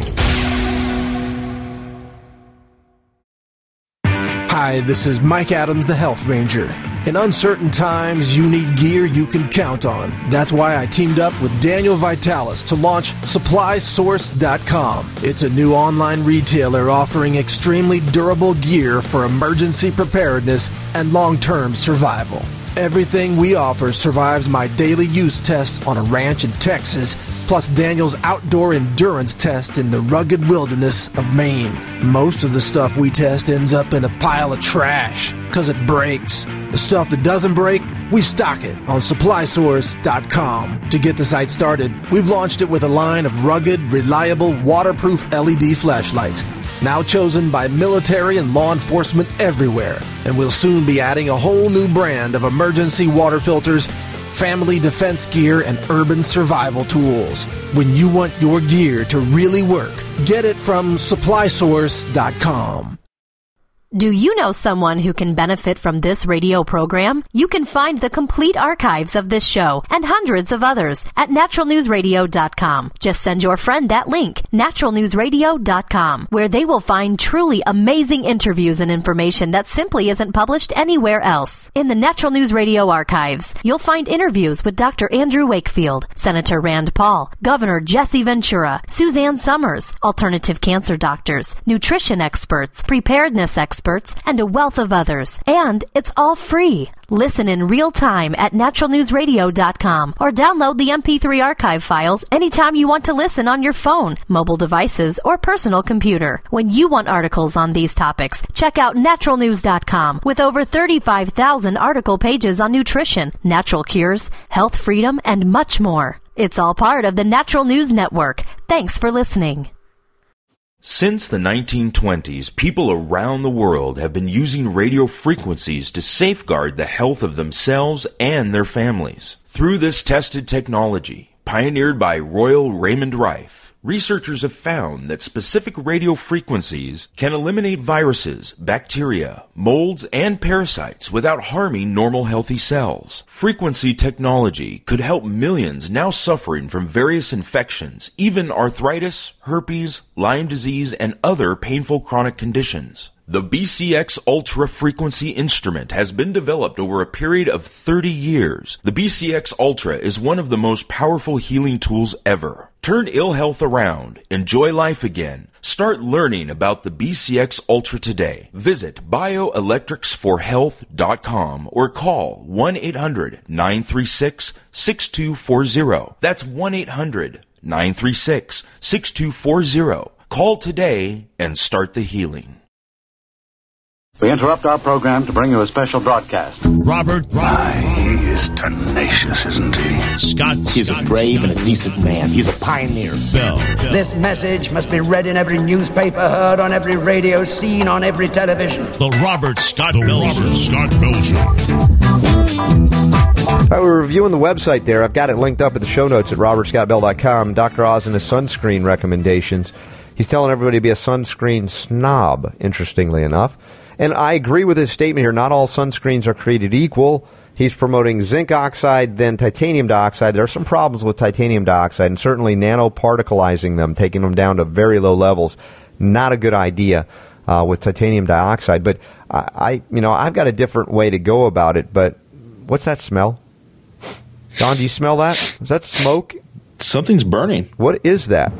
Hi, this is Mike Adams, the Health Ranger. In uncertain times, you need gear you can count on. That's why I teamed up with Daniel Vitalis to launch SupplySource.com. It's a new online retailer offering extremely durable gear for emergency preparedness and long-term survival. Everything we offer survives my daily use test on a ranch in Texas, plus Daniel's outdoor endurance test in the rugged wilderness of Maine. Most of the stuff we test ends up in a pile of trash, because it breaks. The stuff that doesn't break, we stock it on SupplySource.com. To get the site started, we've launched it with a line of rugged, reliable, waterproof LED flashlights, now chosen by military and law enforcement everywhere. And we'll soon be adding a whole new brand of emergency water filters, family defense gear, and urban survival tools. When you want your gear to really work, get it from SupplySource.com. Do you know someone who can benefit from this radio program? You can find the complete archives of this show and hundreds of others at naturalnewsradio.com. Just send your friend that link, naturalnewsradio.com, where they will find truly amazing interviews and information that simply isn't published anywhere else. In the Natural News Radio archives, you'll find interviews with Dr. Andrew Wakefield, Senator Rand Paul, Governor Jesse Ventura, Suzanne Summers, alternative cancer doctors, nutrition experts, preparedness experts, and a wealth of others. And it's all free. Listen in real time at naturalnewsradio.com or download the MP3 archive files anytime you want to listen on your phone, mobile devices, or personal computer. When you want articles on these topics, check out naturalnews.com with over 35,000 article pages on nutrition, natural cures, health freedom, and much more. It's all part of the Natural News Network. Thanks for listening. Since the 1920s, people around the world have been using radio frequencies to safeguard the health of themselves and their families. Through this tested technology, pioneered by Royal Raymond Rife, researchers have found that specific radio frequencies can eliminate viruses, bacteria, molds, and parasites without harming normal healthy cells. Frequency technology could help millions now suffering from various infections, even arthritis, herpes, Lyme disease, and other painful chronic conditions. The BCX Ultra Frequency instrument has been developed over a period of 30 years. The BCX Ultra is one of the most powerful healing tools ever. Turn ill health around. Enjoy life again. Start learning about the BCX Ultra today. Visit bioelectricsforhealth.com or call 1-800-936-6240. That's 1-800-936-6240. Call today and start the healing. We interrupt our program to bring you a special broadcast. Robert. He is tenacious, isn't he? Scott. He's a brave and a decent man. He's a pioneer. Bell. This message must be read in every newspaper, heard on every radio, seen on every television. The Robert Scott Bell Show. All right, we're reviewing the website there. I've got it linked up at the show notes at robertscottbell.com. Dr. Oz and his sunscreen recommendations. He's telling everybody to be a sunscreen snob, interestingly enough. And I agree with his statement here. Not all sunscreens are created equal. He's promoting zinc oxide, then titanium dioxide. There are some problems with titanium dioxide, and certainly nanoparticleizing them, taking them down to very low levels. Not a good idea with titanium dioxide. But I've got a different way to go about it. But what's that smell? Don, do you smell that? Is that smoke? Something's burning. What is that?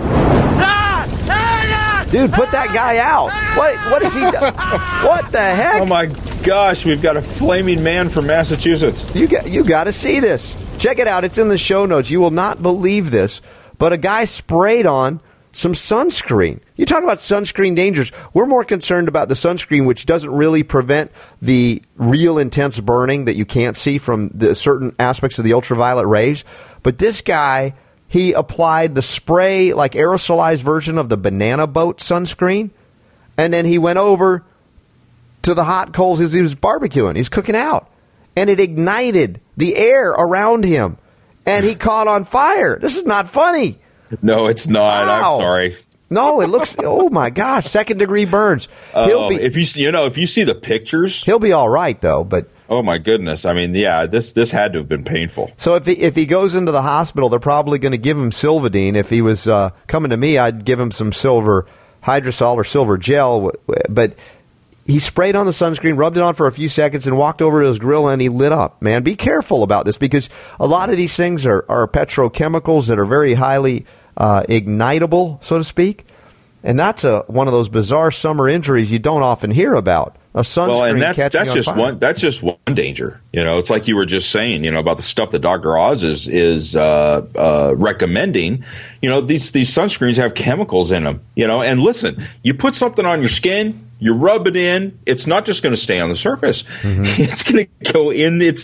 Dude, put that guy out. What is he doing? What the heck? Oh, my gosh. We've got a flaming man from Massachusetts. You got to see this. Check it out. It's in the show notes. You will not believe this, but a guy sprayed on some sunscreen. You talk about sunscreen dangers. We're more concerned about the sunscreen, which doesn't really prevent the real intense burning that you can't see from the certain aspects of the ultraviolet rays. But this guy, he applied the spray, like aerosolized version of the Banana Boat sunscreen, and then he went over to the hot coals as he was barbecuing. He's cooking out, and it ignited the air around him, and he caught on fire. This is not funny. No, it's not. Wow. I'm sorry. No, it looks. Oh my gosh, 2nd-degree burns. If you see the pictures, he'll be all right though. But oh my goodness, I mean, yeah, this had to have been painful. So if he goes into the hospital, they're probably going to give him Silvadene. If he was coming to me, I'd give him some silver hydrosol or silver gel. But he sprayed on the sunscreen, rubbed it on for a few seconds, and walked over to his grill, and he lit up. Man, be careful about this, because a lot of these things are petrochemicals that are very highly ignitable, so to speak. And that's one of those bizarre summer injuries you don't often hear about. A sunscreen catching on fire. That's just one danger. It's like you were just saying, about the stuff that Dr. Oz is recommending. These sunscreens have chemicals in them. And listen, you put something on your skin, you rub it in. It's not just going to stay on the surface. Mm-hmm. It's going to go in. It's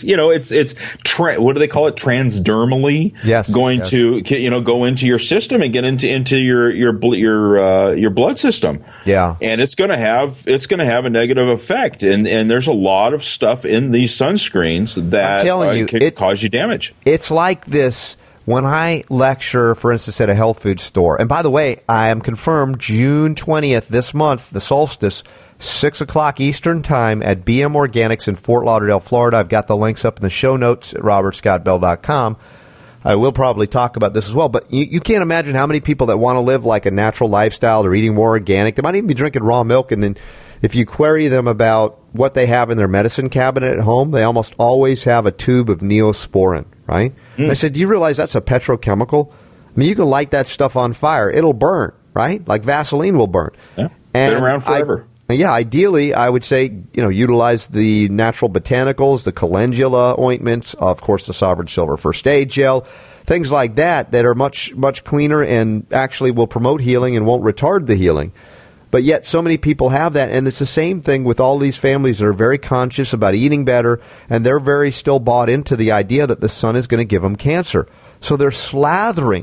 what do they call it? Transdermally. Yes. To go into your system and get into your blood system. Yeah. And it's going to have a negative effect. And there's a lot of stuff in these sunscreens that can cause you damage. It's like this. When I lecture, for instance, at a health food store, and by the way, I am confirmed June 20th this month, the solstice, 6 o'clock Eastern Time at BM Organics in Fort Lauderdale, Florida. I've got the links up in the show notes at robertscottbell.com. I will probably talk about this as well, but you can't imagine how many people that want to live like a natural lifestyle, they're eating more organic. They might even be drinking raw milk, and then if you query them about what they have in their medicine cabinet at home, they almost always have a tube of Neosporin, right? I said, do you realize that's a petrochemical? I mean, you can light that stuff on fire. It'll burn, right? Like Vaseline will burn. Yeah, been around forever. Ideally, I would say, utilize the natural botanicals, the calendula ointments, of course, the Sovereign Silver First Aid Gel, things like that are much, much cleaner and actually will promote healing and won't retard the healing. But yet so many people have that, and it's the same thing with all these families that are very conscious about eating better, and they're very still bought into the idea that the sun is going to give them cancer. So they're slathering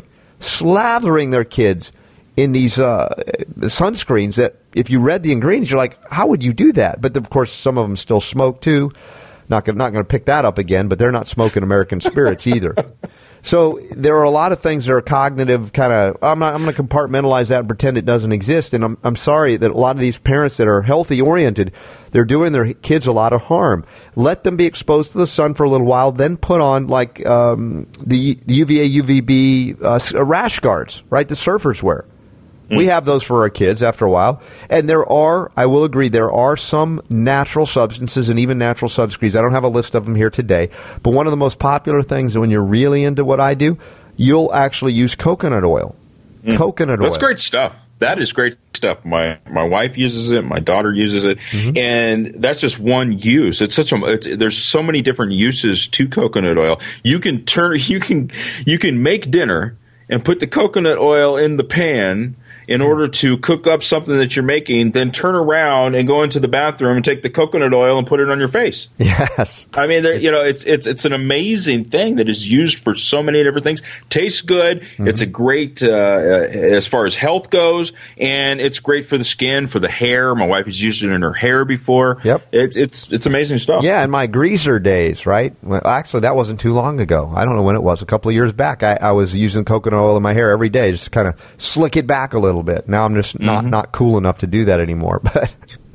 their kids in these sunscreens that if you read the ingredients, you're like, how would you do that? But, of course, some of them still smoke, too. Not going to pick that up again, but they're not smoking American spirits either. So there are a lot of things that are cognitive kind of, I'm going to compartmentalize that and pretend it doesn't exist. And I'm sorry that a lot of these parents that are healthy oriented, they're doing their kids a lot of harm. Let them be exposed to the sun for a little while, then put on like the UVA, UVB rash guards, right? The surfers wear. We have those for our kids after a while. And I will agree, there are some natural substances and even natural sunscreens. I don't have a list of them here today. But one of the most popular things, when you're really into what I do, you'll actually use coconut oil. Coconut oil. That's great stuff. That is great stuff. My wife uses it. My daughter uses it. Mm-hmm. And that's just one use. There's so many different uses to coconut oil. You can make dinner and put the coconut oil in the pan in order to cook up something that you're making, then turn around and go into the bathroom and take the coconut oil and put it on your face. Yes. I mean, it's an amazing thing that is used for so many different things. Tastes good. Mm-hmm. It's a great, as far as health goes, and it's great for the skin, for the hair. My wife has used it in her hair before. Yep. It's amazing stuff. Yeah, in my greaser days, right? Well, actually, that wasn't too long ago. I don't know when it was. A couple of years back, I was using coconut oil in my hair every day, just to kind of slick it back a little bit. Now I'm just not cool enough to do that anymore. But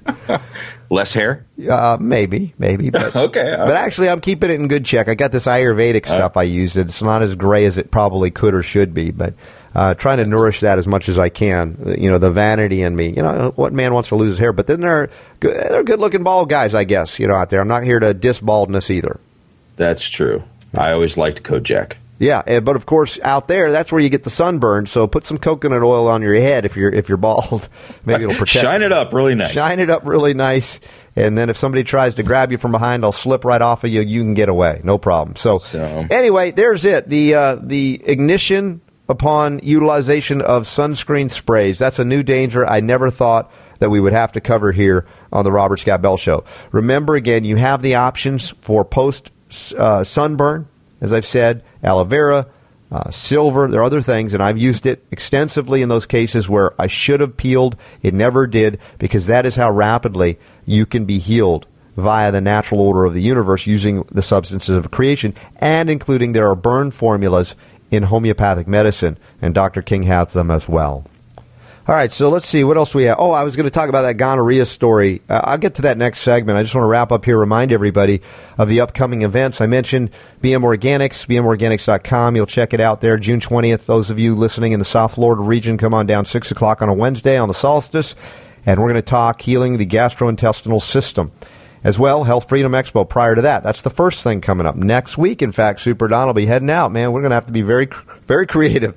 Less hair? Maybe. But, okay. But actually, I'm keeping it in good check. I got this Ayurvedic stuff I use. It's not as gray as it probably could or should be, but trying to nourish that as much as I can. The vanity in me. What man wants to lose his hair? But then they're good-looking bald guys, I guess, out there. I'm not here to diss baldness either. That's true. I always liked Kojak. Yeah, but of course, out there, that's where you get the sunburn. So put some coconut oil on your head if you're bald. Maybe it'll protect. Shine it up really nice. Shine it up really nice. And then if somebody tries to grab you from behind, I'll slip right off of you. You can get away. No problem. So anyway, there's it. The ignition upon utilization of sunscreen sprays. That's a new danger I never thought that we would have to cover here on the Robert Scott Bell Show. Remember, again, you have the options for post-sunburn. As I've said, aloe vera, silver, there are other things, and I've used it extensively in those cases where I should have peeled. It never did, because that is how rapidly you can be healed via the natural order of the universe using the substances of creation, and including there are burn formulas in homeopathic medicine, and Dr. King has them as well. All right, so let's see. What else we have? Oh, I was going to talk about that gonorrhea story. I'll get to that next segment. I just want to wrap up here, remind everybody of the upcoming events. I mentioned BM Organics, bmorganics.com. You'll check it out there June 20th. Those of you listening in the South Florida region, come on down 6 o'clock on a Wednesday on the solstice, and we're going to talk healing the gastrointestinal system. As well, Health Freedom Expo prior to that. That's the first thing coming up. Next week, in fact, Super Don will be heading out, man. We're going to have to be very, very creative.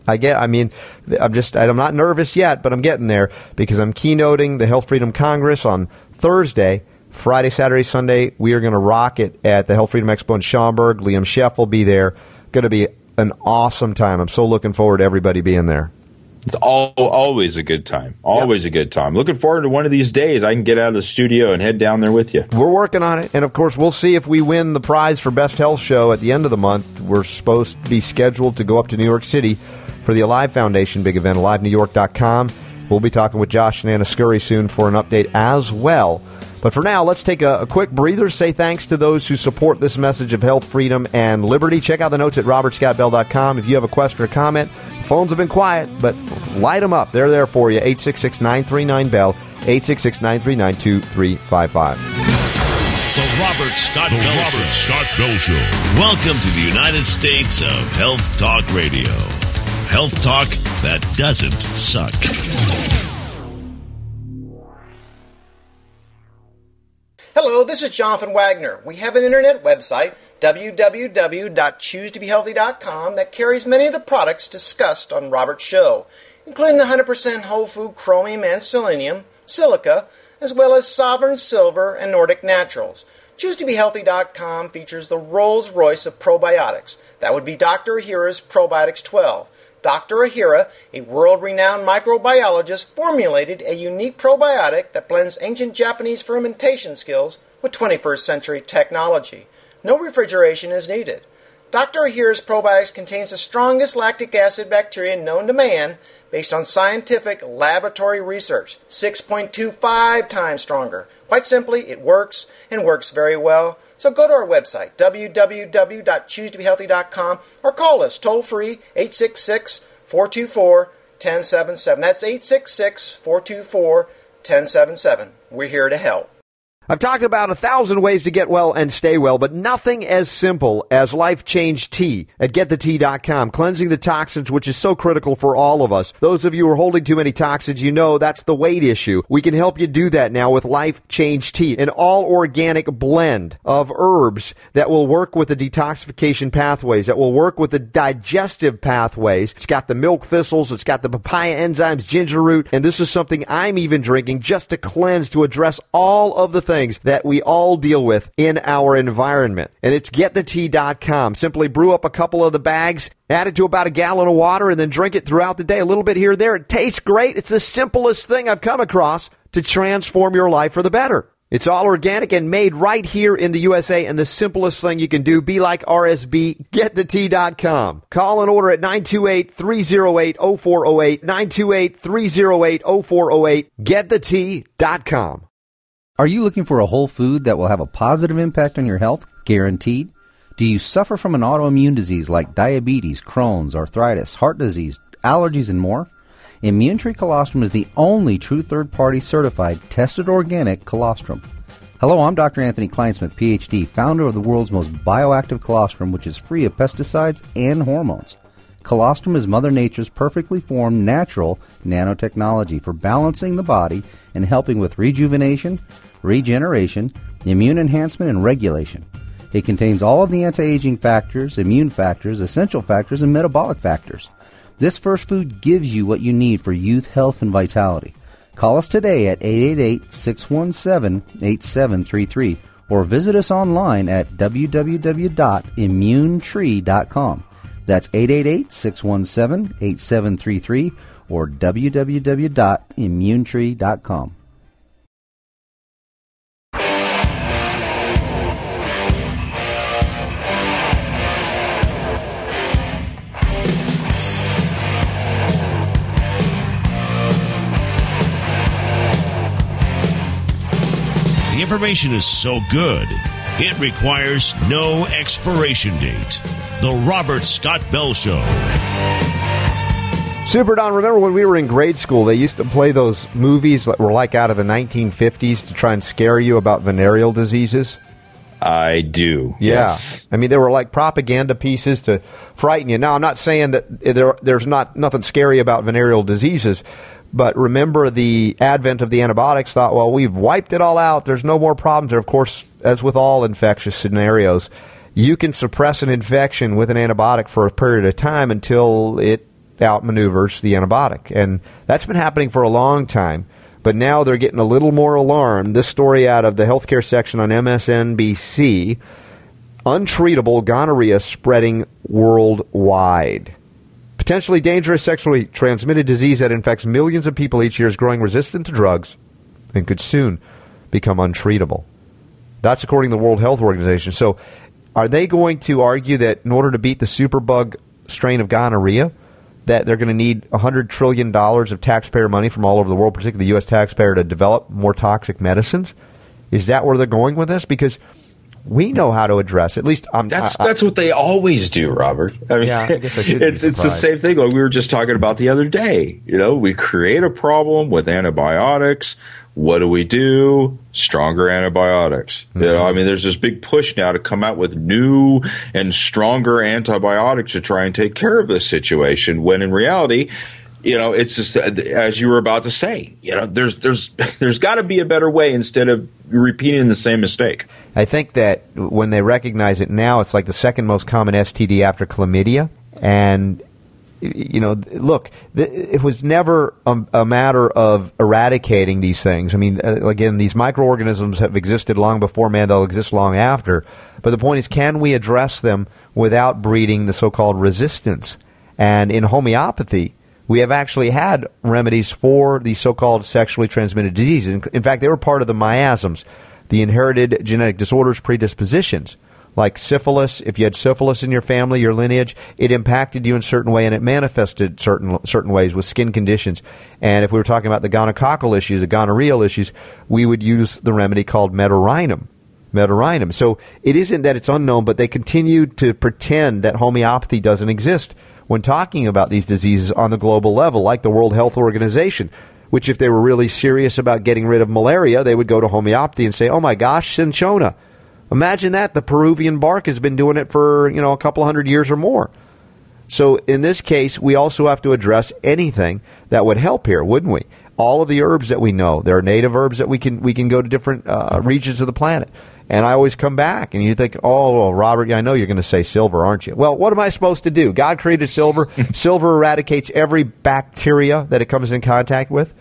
I'm not nervous yet, but I'm getting there because I'm keynoting the Health Freedom Congress on Thursday. Friday, Saturday, Sunday, we are going to rock it at the Health Freedom Expo in Schaumburg. Liam Sheff will be there. Going to be an awesome time. I'm so looking forward to everybody being there. It's always a good time. Always a good time. Looking forward to one of these days I can get out of the studio and head down there with you. We're working on it. And, of course, we'll see if we win the prize for Best Health Show at the end of the month. We're supposed to be scheduled to go up to New York City for the Alive Foundation big event, alivenewyork.com. We'll be talking with Josh and Anna Scurry soon for an update as well. But for now, let's take a quick breather. Say thanks to those who support this message of health, freedom, and liberty. Check out the notes at robertscottbell.com. If you have a question or comment, phones have been quiet, but light them up. They're there for you. 866-939-BELL, 866-939-2355. The Robert Scott Bell Show. Welcome to the United States of Health Talk Radio. Health talk that doesn't suck. Hello, this is Jonathan Wagner. We have an internet website, www.choosetobehealthy.com, that carries many of the products discussed on Robert's show, including the 100% whole food chromium and selenium, silica, as well as Sovereign Silver and Nordic Naturals. ChooseToBeHealthy.com features the Rolls-Royce of probiotics. That would be Dr. Ahira's Probiotics 12. Dr. Ahira, a world-renowned microbiologist, formulated a unique probiotic that blends ancient Japanese fermentation skills with 21st century technology. No refrigeration is needed. Dr. Ahira's probiotics contains the strongest lactic acid bacteria known to man based on scientific laboratory research, 6.25 times stronger. Quite simply, it works, and works very well. So go to our website, www.choosetobehealthy.com, or call us toll-free, 866-424-1077. That's 866-424-1077. We're here to help. I've talked about 1,000 ways to get well and stay well, but nothing as simple as Life Change Tea at GetTheTea.com. Cleansing the toxins, which is so critical for all of us. Those of you who are holding too many toxins, you know that's the weight issue. We can help you do that now with Life Change Tea, an all-organic blend of herbs that will work with the detoxification pathways, that will work with the digestive pathways. It's got the milk thistles, it's got the papaya enzymes, ginger root, and this is something I'm even drinking just to cleanse, to address all of the things that we all deal with in our environment. And it's GetTheTea.com. Simply brew up a couple of the bags, add it to about a gallon of water, and then drink it throughout the day, a little bit here and there. It tastes great. It's the simplest thing I've come across to transform your life for the better. It's all organic and made right here in the USA, and the simplest thing you can do, be like RSB, GetTheTea.com. Call and order at 928-308-0408, 928-308-0408, GetTheTea.com. Are you looking for a whole food that will have a positive impact on your health? Guaranteed. Do you suffer from an autoimmune disease like diabetes, Crohn's, arthritis, heart disease, allergies, and more? Immune Tree Colostrum is the only true third-party certified, tested organic colostrum. Hello, I'm Dr. Anthony Kleinsmith, PhD, founder of the world's most bioactive colostrum, which is free of pesticides and hormones. Colostrum is Mother Nature's perfectly formed natural nanotechnology for balancing the body and helping with rejuvenation, regeneration, immune enhancement, and regulation. It contains all of the anti-aging factors, immune factors, essential factors, and metabolic factors. This first food gives you what you need for youth, health, and vitality. Call us today at 888-617-8733 or visit us online at www.immunetree.com. That's 888-617-8733 or www.immunetree.com. The information is so good, it requires no expiration date. The Robert Scott Bell Show. Super Don, remember when we were in grade school, they used to play those movies that were like out of the 1950s to try and scare you about venereal diseases? I do. Yeah. Yes. I mean, they were like propaganda pieces to frighten you. Now, I'm not saying that there's nothing scary about venereal diseases, but remember the advent of the antibiotics thought, well, we've wiped it all out. There's no more problems there. Of course, as with all infectious scenarios, you can suppress an infection with an antibiotic for a period of time until it outmaneuvers the antibiotic. And that's been happening for a long time. But now they're getting a little more alarmed. This story out of the healthcare section on MSNBC, untreatable gonorrhea spreading worldwide. Potentially dangerous sexually transmitted disease that infects millions of people each year is growing resistant to drugs and could soon become untreatable. That's according to the World Health Organization. So are they going to argue that in order to beat the superbug strain of gonorrhea, that they're going to need $100 trillion of taxpayer money from all over the world, particularly the U.S. taxpayer, to develop more toxic medicines? Is that where they're going with this? Because we know how to address it. At least that's what they always do, Robert. I mean, yeah, I guess I should. It's the same thing like we were just talking about the other day. You know, we create a problem with antibiotics. What do? Stronger antibiotics. Mm-hmm. You know, I mean, there's this big push now to come out with new and stronger antibiotics to try and take care of this situation. When in reality, you know, it's just as you were about to say. You know, there's got to be a better way instead of repeating the same mistake. I think that when they recognize it now, it's like the second most common STD after chlamydia, and you know, look, it was never a matter of eradicating these things. I mean, again, these microorganisms have existed long before man. They'll exist long after. But the point is, can we address them without breeding the so-called resistance? And in homeopathy, we have actually had remedies for these so-called sexually transmitted diseases. In fact, they were part of the miasms, the inherited genetic disorders predispositions. Like syphilis, if you had syphilis in your family, your lineage, it impacted you in a certain way, and it manifested certain ways with skin conditions. And if we were talking about the gonococcal issues, the gonorrheal issues, we would use the remedy called Metarhinum. So it isn't that it's unknown, but they continue to pretend that homeopathy doesn't exist when talking about these diseases on the global level, like the World Health Organization, which if they were really serious about getting rid of malaria, they would go to homeopathy and say, oh my gosh, cinchona. Imagine that. The Peruvian bark has been doing it for, you know, a couple hundred years or more. So in this case, we also have to address anything that would help here, wouldn't we? All of the herbs that we know. There are native herbs that we can go to different regions of the planet. And I always come back, and you think, oh, well, Robert, I know you're going to say silver, aren't you? Well, what am I supposed to do? God created silver. Silver eradicates every bacteria that it comes in contact with.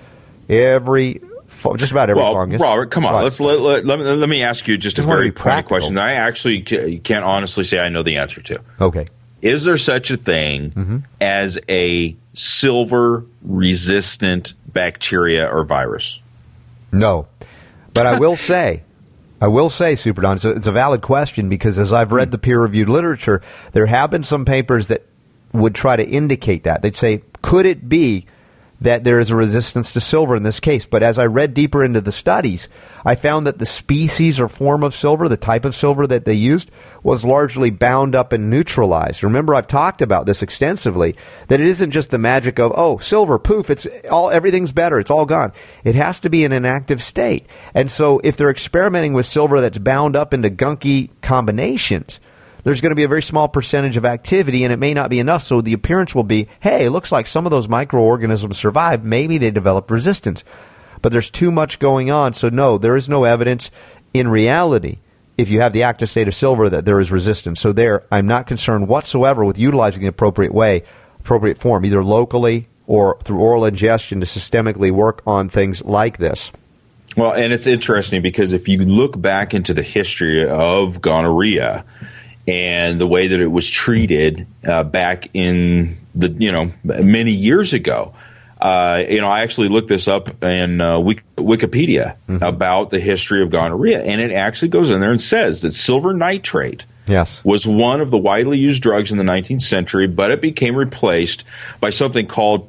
Just about every fungus. Robert, come on. Let me ask you just a very pointed question that I actually can't honestly say I know the answer to. Okay. Is there such a thing as a silver-resistant bacteria or virus? No. But I will say, Super Don, it's a valid question because as I've read the peer-reviewed literature, there have been some papers that would try to indicate that. They'd say, could it be that there is a resistance to silver in this case. But as I read deeper into the studies, I found that the species or form of silver, the type of silver that they used, was largely bound up and neutralized. Remember, I've talked about this extensively, that it isn't just the magic of, oh, silver, poof, everything's better, it's all gone. It has to be in an active state. And so if they're experimenting with silver that's bound up into gunky combinations, there's going to be a very small percentage of activity, and it may not be enough. So the appearance will be, hey, it looks like some of those microorganisms survived. Maybe they developed resistance. But there's too much going on. So no, there is no evidence in reality, if you have the active state of silver, that there is resistance. So there, I'm not concerned whatsoever with utilizing the appropriate form, either locally or through oral ingestion to systemically work on things like this. Well, and it's interesting because if you look back into the history of gonorrhea and the way that it was treated back in the many years ago, I actually looked this up in Wikipedia about the history of gonorrhea, and it actually goes in there and says that silver nitrate was one of the widely used drugs in the 19th century, but it became replaced by something called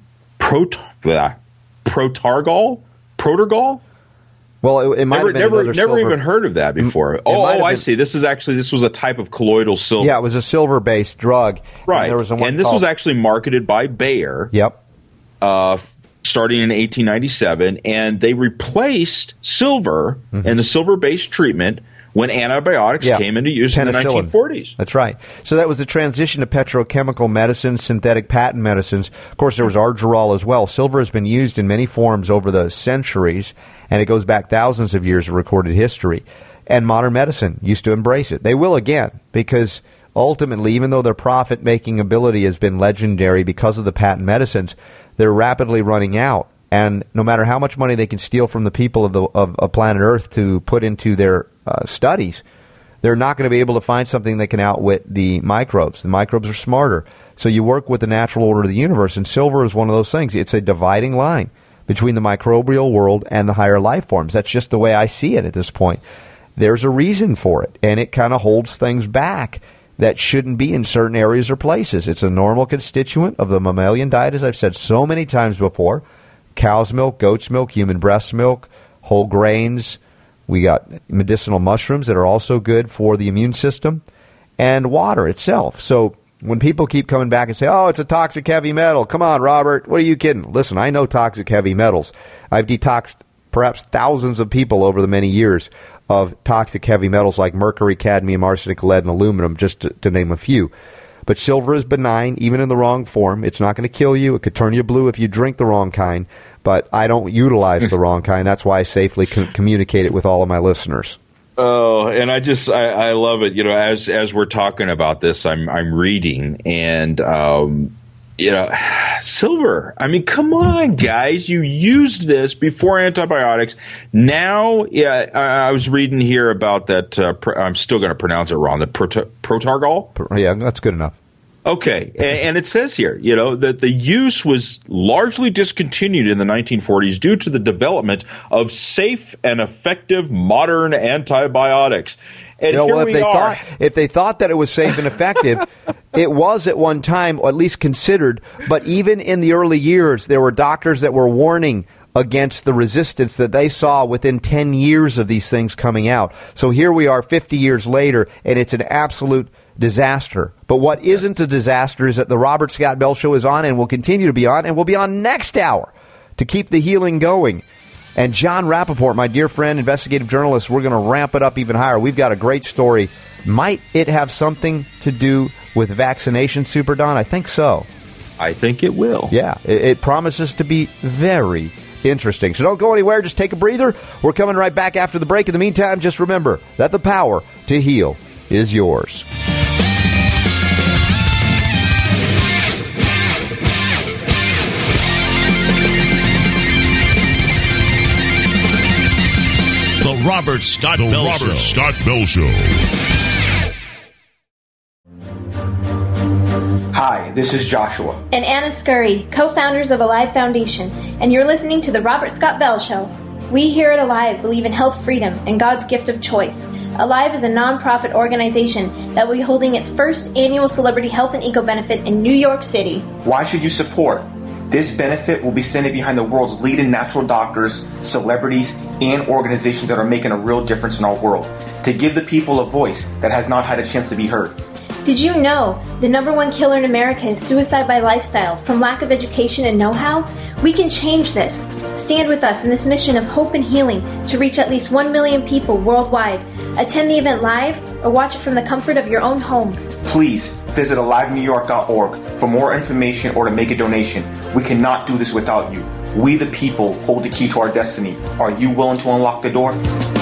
Protargol. Well, it might have been never even heard of that before. I see. This was a type of colloidal silver. Yeah, it was a silver-based drug. Right. And this was actually marketed by Bayer. Yep. Starting in 1897, and they replaced silver and the silver-based treatment when antibiotics came into use in the 1940s. That's right. So that was the transition to petrochemical medicines, synthetic patent medicines. Of course, there was Argerol as well. Silver has been used in many forms over the centuries, and it goes back thousands of years of recorded history. And modern medicine used to embrace it. They will again, because ultimately, even though their profit-making ability has been legendary because of the patent medicines, they're rapidly running out. And no matter how much money they can steal from the people of planet Earth to put into their studies, they're not going to be able to find something that can outwit the microbes. The microbes are smarter. So you work with the natural order of the universe, and silver is one of those things. It's a dividing line between the microbial world and the higher life forms. That's just the way I see it at this point. There's a reason for it, and it kind of holds things back that shouldn't be in certain areas or places. It's a normal constituent of the mammalian diet, as I've said so many times before. Cow's milk, goat's milk, human breast milk, whole grains. We got medicinal mushrooms that are also good for the immune system, and water itself. So when people keep coming back and say, oh, it's a toxic heavy metal, come on, Robert, what are you kidding? Listen, I know toxic heavy metals. I've detoxed perhaps thousands of people over the many years of toxic heavy metals like mercury, cadmium, arsenic, lead, and aluminum, just to name a few. But silver is benign, even in the wrong form. It's not going to kill you. It could turn you blue if you drink the wrong kind. But I don't utilize the wrong kind. That's why I safely communicate it with all of my listeners. Oh, and I love it. As we're talking about this, I'm reading, and silver. I mean, come on, guys. You used this before antibiotics. Now, I was reading here about that. I'm still going to pronounce it wrong. The Protargol? Yeah, that's good enough. Okay. And it says here, that the use was largely discontinued in the 1940s due to the development of safe and effective modern antibiotics. And if they thought that it was safe and effective, it was at one time, or at least considered. But even in the early years, there were doctors that were warning against the resistance that they saw within 10 years of these things coming out. So here we are 50 years later, and it's an absolute disaster. But what isn't a disaster is that the Robert Scott Bell Show is on and will continue to be on, and will be on next hour to keep the healing going. And John Rappaport, my dear friend, investigative journalist, we're going to ramp it up even higher. We've got a great story. Might it have something to do with vaccination, Super Don? I think so. I think it will. Yeah, it promises to be very interesting. So don't go anywhere. Just take a breather. We're coming right back after the break. In the meantime, just remember that the power to heal is yours. The Robert Scott Bell Show. Hi, this is Joshua. And Anna Scurry, co-founders of Alive Foundation, and you're listening to The Robert Scott Bell Show. We here at Alive believe in health freedom and God's gift of choice. Alive is a non-profit organization that will be holding its first annual Celebrity Health and Eco Benefit in New York City. Why should you support? This benefit will be standing behind the world's leading natural doctors, celebrities, and organizations that are making a real difference in our world, to give the people a voice that has not had a chance to be heard. Did you know the number one killer in America is suicide by lifestyle from lack of education and know-how? We can change this. Stand with us in this mission of hope and healing to reach at least 1 million people worldwide. Attend the event live or watch it from the comfort of your own home. Please visit alivenewyork.org for more information or to make a donation. We cannot do this without you. We the people hold the key to our destiny. Are you willing to unlock the door?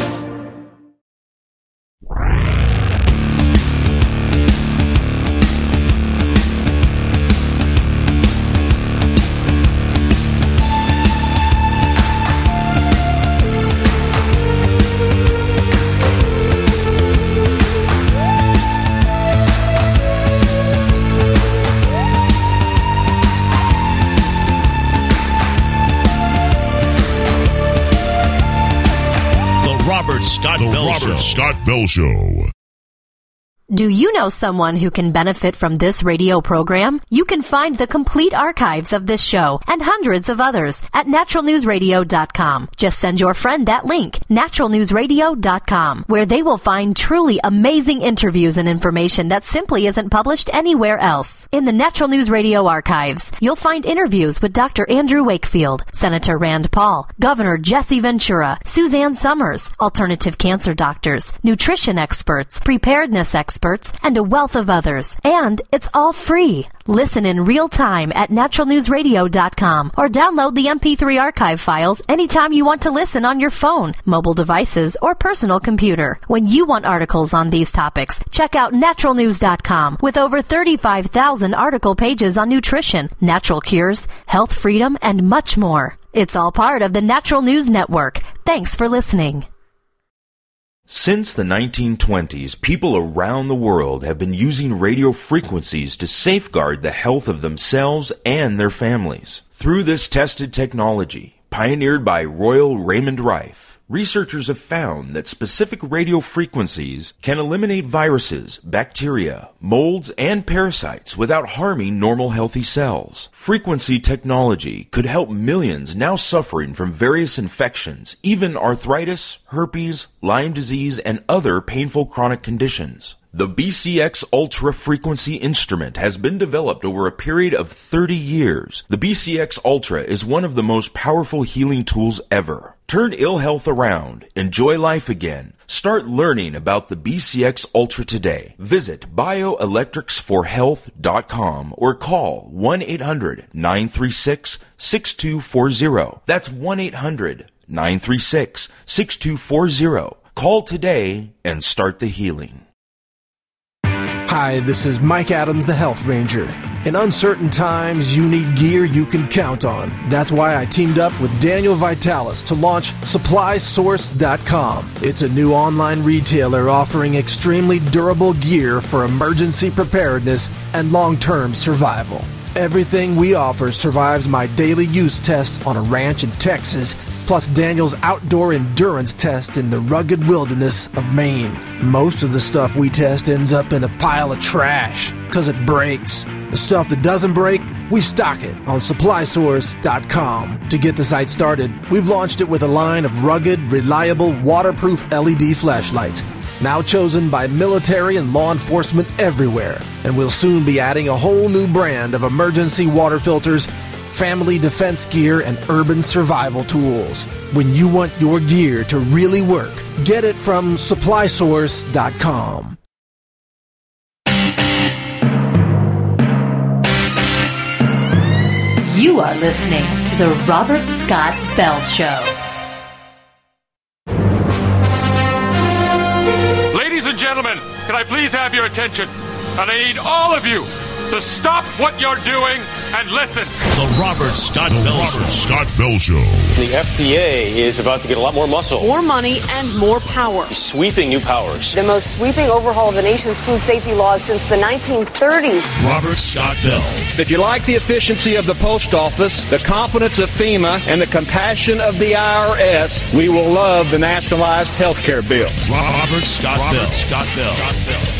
Robert Scott Bell Show. Do you know someone who can benefit from this radio program? You can find the complete archives of this show and hundreds of others at naturalnewsradio.com. Just send your friend that link, naturalnewsradio.com, where they will find truly amazing interviews and information that simply isn't published anywhere else. In the Natural News Radio archives, you'll find interviews with Dr. Andrew Wakefield, Senator Rand Paul, Governor Jesse Ventura, Suzanne Summers, alternative cancer doctors, nutrition experts, preparedness experts, and a wealth of others. And it's all free. Listen in real time at naturalnewsradio.com or download the MP3 archive files anytime you want to listen on your phone, mobile devices, or personal computer. When you want articles on these topics, check out naturalnews.com with over 35,000 article pages on nutrition, natural cures, health freedom, and much more. It's all part of the Natural News Network. Thanks for listening. Since the 1920s, people around the world have been using radio frequencies to safeguard the health of themselves and their families. Through this tested technology, pioneered by Royal Raymond Rife, researchers have found that specific radio frequencies can eliminate viruses, bacteria, molds, and parasites without harming normal healthy cells. Frequency technology could help millions now suffering from various infections, even arthritis, herpes, Lyme disease, and other painful chronic conditions. The BCX Ultra Frequency instrument has been developed over a period of 30 years. The BCX Ultra is one of the most powerful healing tools ever. Turn ill health around. Enjoy life again. Start learning about the BCX Ultra today. Visit bioelectricsforhealth.com or call 1-800-936-6240. That's 1-800-936-6240. Call today and start the healing. Hi, this is Mike Adams, the Health Ranger. In uncertain times, you need gear you can count on. That's why I teamed up with Daniel Vitalis to launch SupplySource.com. It's a new online retailer offering extremely durable gear for emergency preparedness and long-term survival. Everything we offer survives my daily use test on a ranch in Texas, plus Daniel's outdoor endurance test in the rugged wilderness of Maine. Most of the stuff we test ends up in a pile of trash, because it breaks. The stuff that doesn't break, we stock it on SupplySource.com. To get the site started, we've launched it with a line of rugged, reliable, waterproof LED flashlights, now chosen by military and law enforcement everywhere. And we'll soon be adding a whole new brand of emergency water filters, family defense gear, and urban survival tools. When you want your gear to really work, get it from SupplySource.com. You are listening to The Robert Scott Bell Show. Ladies and gentlemen, can I please have your attention? And I need all of you to stop what you're doing and listen. The Robert Scott Bell Show. The FDA is about to get a lot more muscle. More money and more power. Sweeping new powers. The most sweeping overhaul of the nation's food safety laws since the 1930s. Robert Scott Bell. If you like the efficiency of the post office, the competence of FEMA, and the compassion of the IRS, we will love the nationalized health care bill. Robert Scott Bell.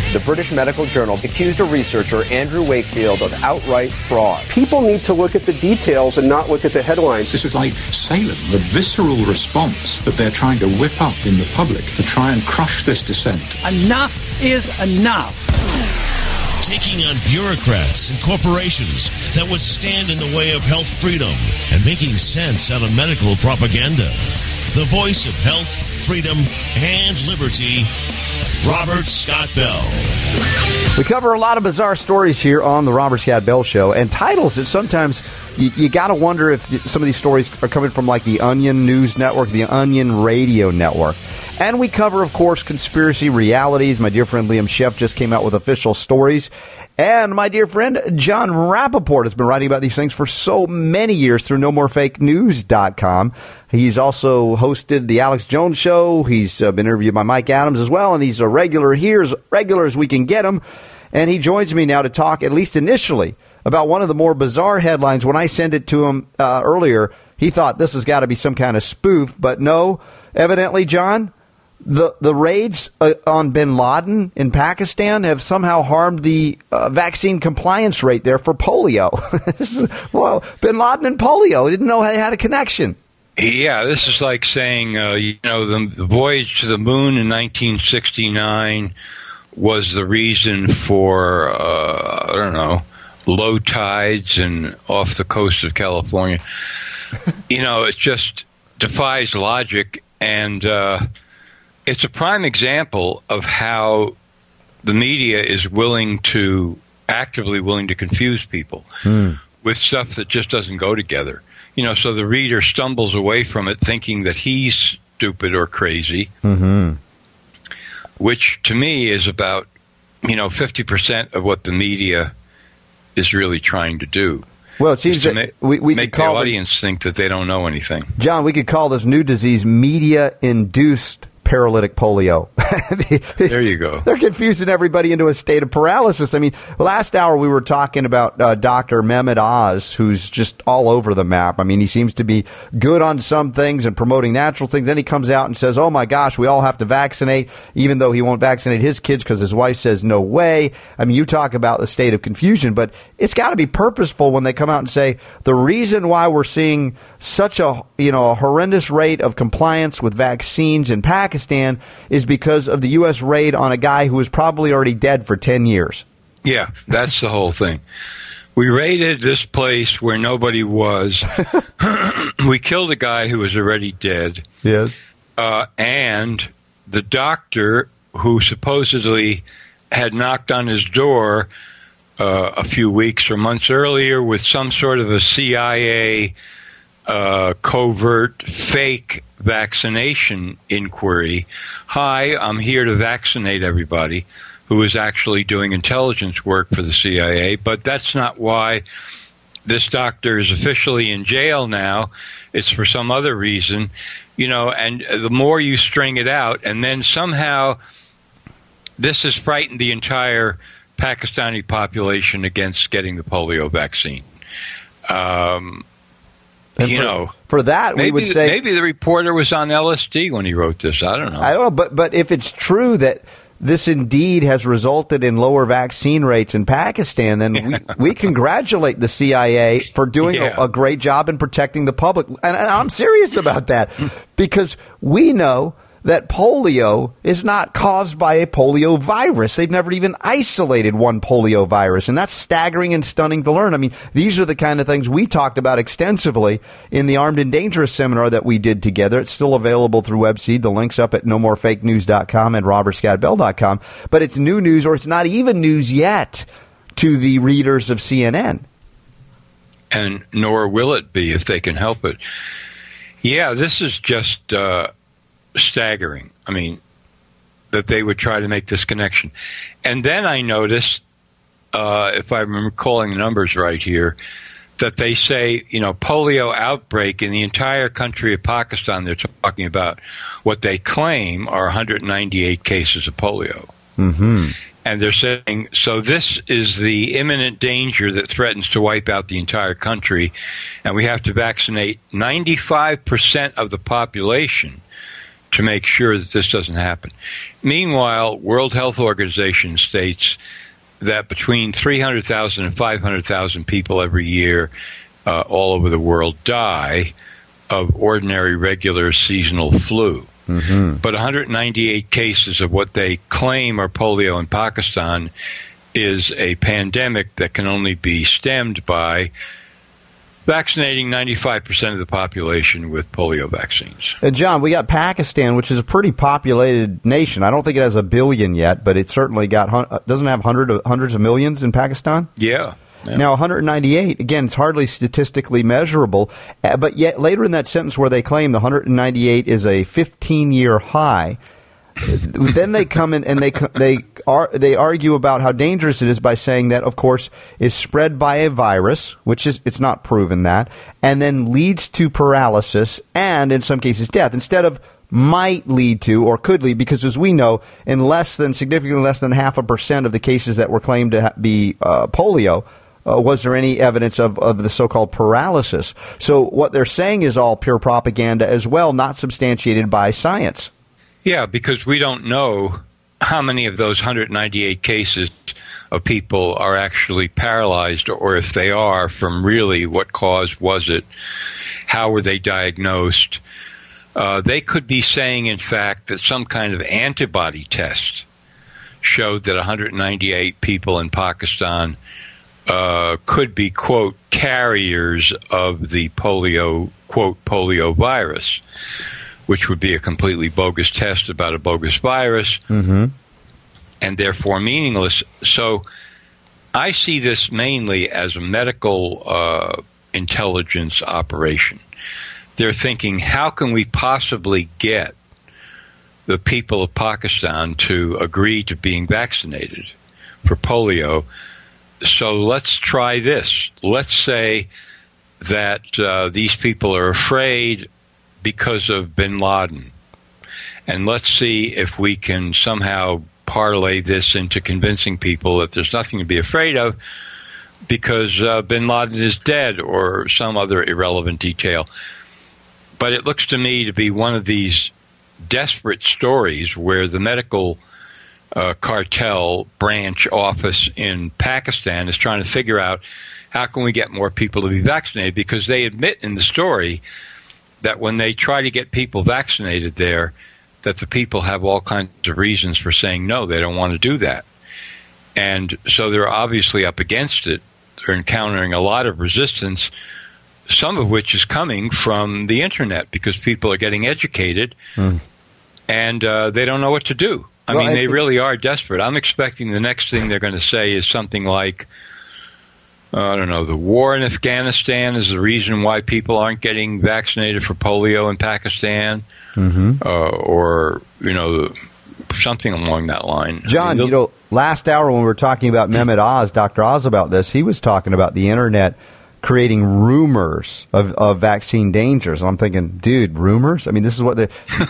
The British Medical Journal accused a researcher, Andrew Wakefield, of outright fraud. People need to look at the details and not look at the headlines. This is like Salem, the visceral response that they're trying to whip up in the public to try and crush this dissent. Enough is enough. Taking on bureaucrats and corporations that would stand in the way of health freedom and making sense out of medical propaganda. The voice of health, freedom, and liberty, Robert Scott Bell. We cover a lot of bizarre stories here on the Robert Scott Bell Show, and titles that sometimes you got to wonder if some of these stories are coming from like the Onion News Network, the Onion Radio Network. And we cover, of course, conspiracy realities. My dear friend Liam Sheff just came out with official stories. And my dear friend John Rappaport has been writing about these things for so many years through NoMoreFakeNews.com. He's also hosted the Alex Jones Show. He's been interviewed by Mike Adams as well, and he's a regular here, as regular as we can get him. And he joins me now to talk, at least initially, about one of the more bizarre headlines. When I sent it to him earlier, he thought this has got to be some kind of spoof. But no, evidently, John, the raids on bin Laden in Pakistan have somehow harmed the vaccine compliance rate there for polio. Well, bin Laden and polio, I didn't know they had a connection. Yeah, this is like saying, the voyage to the moon in 1969 was the reason for, low tides and off the coast of California. It just defies logic, and it's a prime example of how the media is actively willing to confuse people with stuff that just doesn't go together. So the reader stumbles away from it thinking that he's stupid or crazy, which to me is about, 50% of what the media is really trying to do. Well, it seems that we make could call the audience think that they don't know anything. John, we could call this new disease media-induced paralytic polio. There you go. They're confusing everybody into a state of paralysis. I mean, last hour we were talking about Dr. Mehmet Oz, who's just all over the map. I mean, he seems to be good on some things and promoting natural things. Then he comes out and says, oh, my gosh, we all have to vaccinate, even though he won't vaccinate his kids because his wife says no way. I mean, you talk about the state of confusion, but it's got to be purposeful when they come out and say the reason why we're seeing such a horrendous rate of compliance with vaccines in Pakistan is because of the U.S. raid on a guy who was probably already dead for 10 years. Yeah, that's the whole thing. We raided this place where nobody was. We killed a guy who was already dead. Yes. And the doctor who supposedly had knocked on his door a few weeks or months earlier with some sort of a CIA covert fake vaccination inquiry. Hi, I'm here to vaccinate everybody, who was actually doing intelligence work for the CIA, but that's not why this doctor is officially in jail now. It's for some other reason, and the more you string it out, and then somehow this has frightened the entire Pakistani population against getting the polio vaccine. For that, we would say maybe the reporter was on LSD when he wrote this. I don't know. I don't know, but if it's true that this indeed has resulted in lower vaccine rates in Pakistan, then we congratulate the CIA for doing a great job in protecting the public. And I'm serious about that because we know that polio is not caused by a polio virus. They've never even isolated one polio virus, and that's staggering and stunning to learn. I mean, these are the kind of things we talked about extensively in the Armed and Dangerous seminar that we did together. It's still available through Webseed. The link's up at NoMoreFakeNews.com and RobertScottBell.com. But it's new news, or it's not even news yet, to the readers of CNN. And nor will it be if they can help it. Yeah, this is just staggering. I mean, that they would try to make this connection. And then I noticed, if I'm recalling the numbers right here, that they say, polio outbreak in the entire country of Pakistan, they're talking about what they claim are 198 cases of polio. Mm-hmm. And they're saying, so this is the imminent danger that threatens to wipe out the entire country, and we have to vaccinate 95% of the population to make sure that this doesn't happen. Meanwhile, World Health Organization states that between 300,000 and 500,000 people every year all over the world die of ordinary, regular, seasonal flu. Mm-hmm. But 198 cases of what they claim are polio in Pakistan is a pandemic that can only be stemmed by vaccinating 95% of the population with polio vaccines. John, we got Pakistan, which is a pretty populated nation. I don't think it has 1 billion yet, but it certainly doesn't have hundreds of millions in Pakistan? Yeah. Now, 198, again, it's hardly statistically measurable, but yet later in that sentence where they claim the 198 is a 15-year high, then they come in and they argue about how dangerous it is by saying that, of course, is spread by a virus, which is it's not proven that, and then leads to paralysis and, in some cases, death, instead of might lead to or could lead, because as we know, in significantly less than 0.5% of the cases that were claimed to be polio, was there any evidence of the so-called paralysis? So what they're saying is all pure propaganda as well, not substantiated by science. Yeah, because we don't know how many of those 198 cases of people are actually paralyzed, or if they are, from really what cause was it, how were they diagnosed. They could be saying, in fact, that some kind of antibody test showed that 198 people in Pakistan could be, quote, carriers of the polio, quote, polio virus, which would be a completely bogus test about a bogus virus, and therefore meaningless. So I see this mainly as a medical intelligence operation. They're thinking, how can we possibly get the people of Pakistan to agree to being vaccinated for polio? So let's try this. Let's say that these people are afraid because of bin Laden. And let's see if we can somehow parlay this into convincing people that there's nothing to be afraid of because bin Laden is dead, or some other irrelevant detail. But it looks to me to be one of these desperate stories where the medical cartel branch office in Pakistan is trying to figure out how can we get more people to be vaccinated, because they admit in the story that when they try to get people vaccinated there, that the people have all kinds of reasons for saying no, they don't want to do that. And so they're obviously up against it. They're encountering a lot of resistance, some of which is coming from the internet, because people are getting educated and they don't know what to do. I mean, they really are desperate. I'm expecting the next thing they're going to say is something like, I don't know, the war in Afghanistan is the reason why people aren't getting vaccinated for polio in Pakistan, or, something along that line. John, last hour when we were talking about Mehmet Oz, Dr. Oz, about this, he was talking about the internet creating rumors of vaccine dangers. And I'm thinking, dude, rumors? I mean, this is what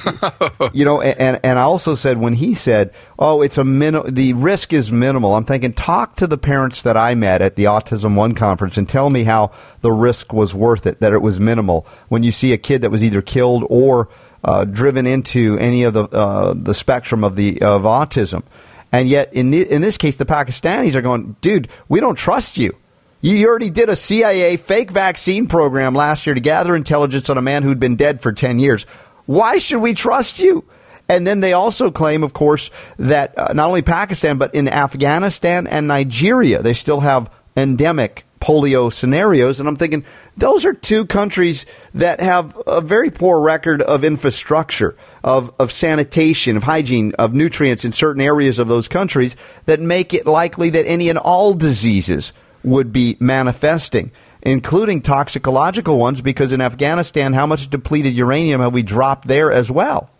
and I also said, when he said, oh, the risk is minimal, I'm thinking, talk to the parents that I met at the Autism One conference and tell me how the risk was worth it, that it was minimal. When you see a kid that was either killed or driven into any of the spectrum of autism. And yet, in this case, the Pakistanis are going, dude, we don't trust you. You already did a CIA fake vaccine program last year to gather intelligence on a man who'd been dead for 10 years. Why should we trust you? And then they also claim, of course, that not only Pakistan, but in Afghanistan and Nigeria, they still have endemic polio scenarios. And I'm thinking, those are two countries that have a very poor record of infrastructure, of sanitation, of hygiene, of nutrients in certain areas of those countries that make it likely that any and all diseases would be manifesting, including toxicological ones, because in Afghanistan, how much depleted uranium have we dropped there as well?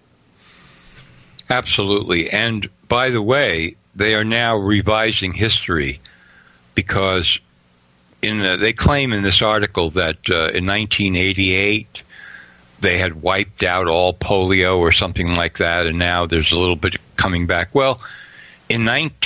Absolutely. And by the way, they are now revising history, because they claim in this article that in 1988 they had wiped out all polio or something like that, and now there's a little bit coming back. Well, in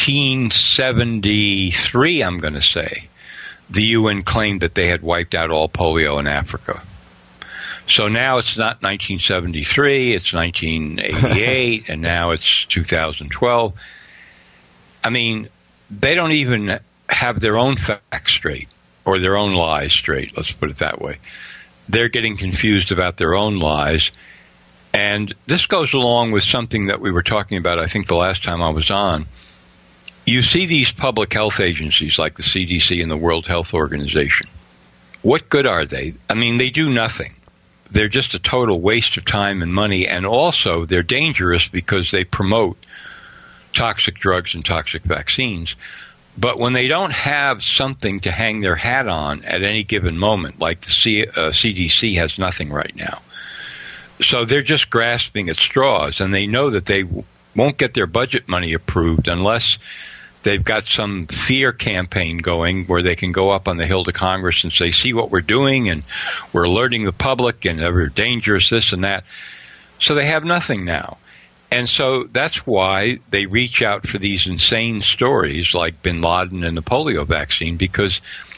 1973, I'm going to say, the UN claimed that they had wiped out all polio in Africa. So now it's not 1973, it's 1988, and now it's 2012. I mean, they don't even have their own facts straight, or their own lies straight, let's put it that way. They're getting confused about their own lies. And this goes along with something that we were talking about, I think, the last time I was on. You see these public health agencies like the CDC and the World Health Organization. What good are they? I mean, they do nothing. They're just a total waste of time and money, and also they're dangerous because they promote toxic drugs and toxic vaccines. But when they don't have something to hang their hat on at any given moment, like the CDC has nothing right now. So they're just grasping at straws, and they know that they won't get their budget money approved unless they've got some fear campaign going where they can go up on the Hill to Congress and say, see what we're doing, and we're alerting the public, and we're dangerous, this and that. So they have nothing now. And so that's why they reach out for these insane stories like bin Laden and the polio vaccine, because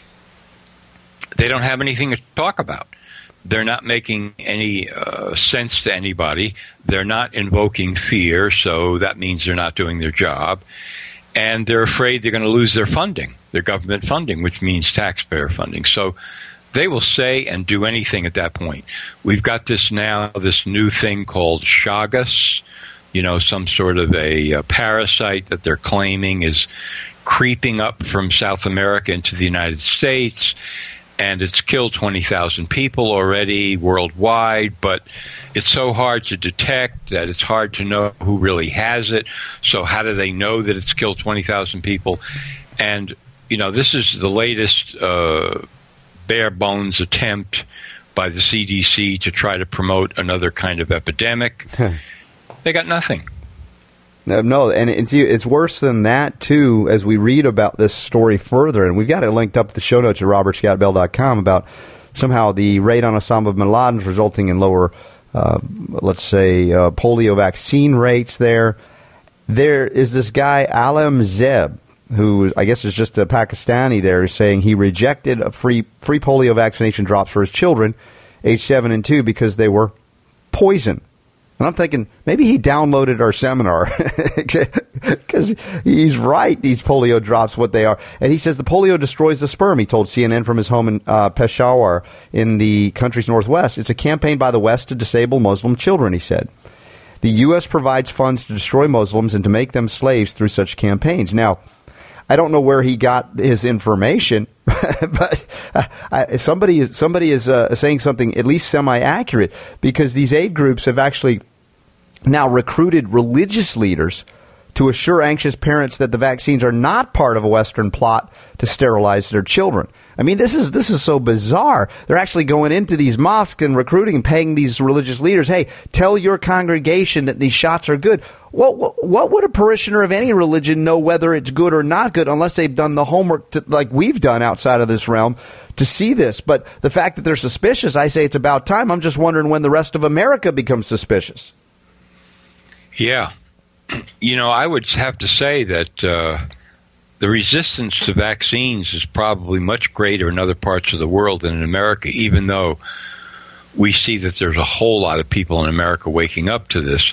they don't have anything to talk about. They're not making any sense to anybody. They're not invoking fear, so that means they're not doing their job. And they're afraid they're going to lose their funding, their government funding, which means taxpayer funding. So they will say and do anything at that point. We've got this new thing called Chagas, some sort of a parasite that they're claiming is creeping up from South America into the United States. And it's killed 20,000 people already worldwide, but it's so hard to detect that it's hard to know who really has it. So how do they know that it's killed 20,000 people? And, this is the latest bare bones attempt by the CDC to try to promote another kind of epidemic. They got nothing. No, and it's worse than that, too, as we read about this story further. And we've got it linked up at the show notes at robertscottbell.com about somehow the raid on Osama bin Laden is resulting in lower, polio vaccine rates there. There is this guy, Alam Zeb, who I guess is just a Pakistani there, saying he rejected a free polio vaccination drops for his children, age 7 and 2, because they were poison. And I'm thinking, maybe he downloaded our seminar because he's right, these polio drops, what they are. And he says the polio destroys the sperm, he told CNN from his home in Peshawar in the country's northwest. It's a campaign by the West to disable Muslim children, he said. The U.S. provides funds to destroy Muslims and to make them slaves through such campaigns. Now, I don't know where he got his information, but somebody is saying something at least semi-accurate, because these aid groups have actually now recruited religious leaders to assure anxious parents that the vaccines are not part of a Western plot to sterilize their children. I mean, this is so bizarre. They're actually going into these mosques and recruiting and paying these religious leaders, hey, tell your congregation that these shots are good. What would a parishioner of any religion know whether it's good or not good unless they've done the homework like we've done outside of this realm to see this? But the fact that they're suspicious, I say it's about time. I'm just wondering when the rest of America becomes suspicious. Yeah. I would have to say that the resistance to vaccines is probably much greater in other parts of the world than in America, even though we see that there's a whole lot of people in America waking up to this.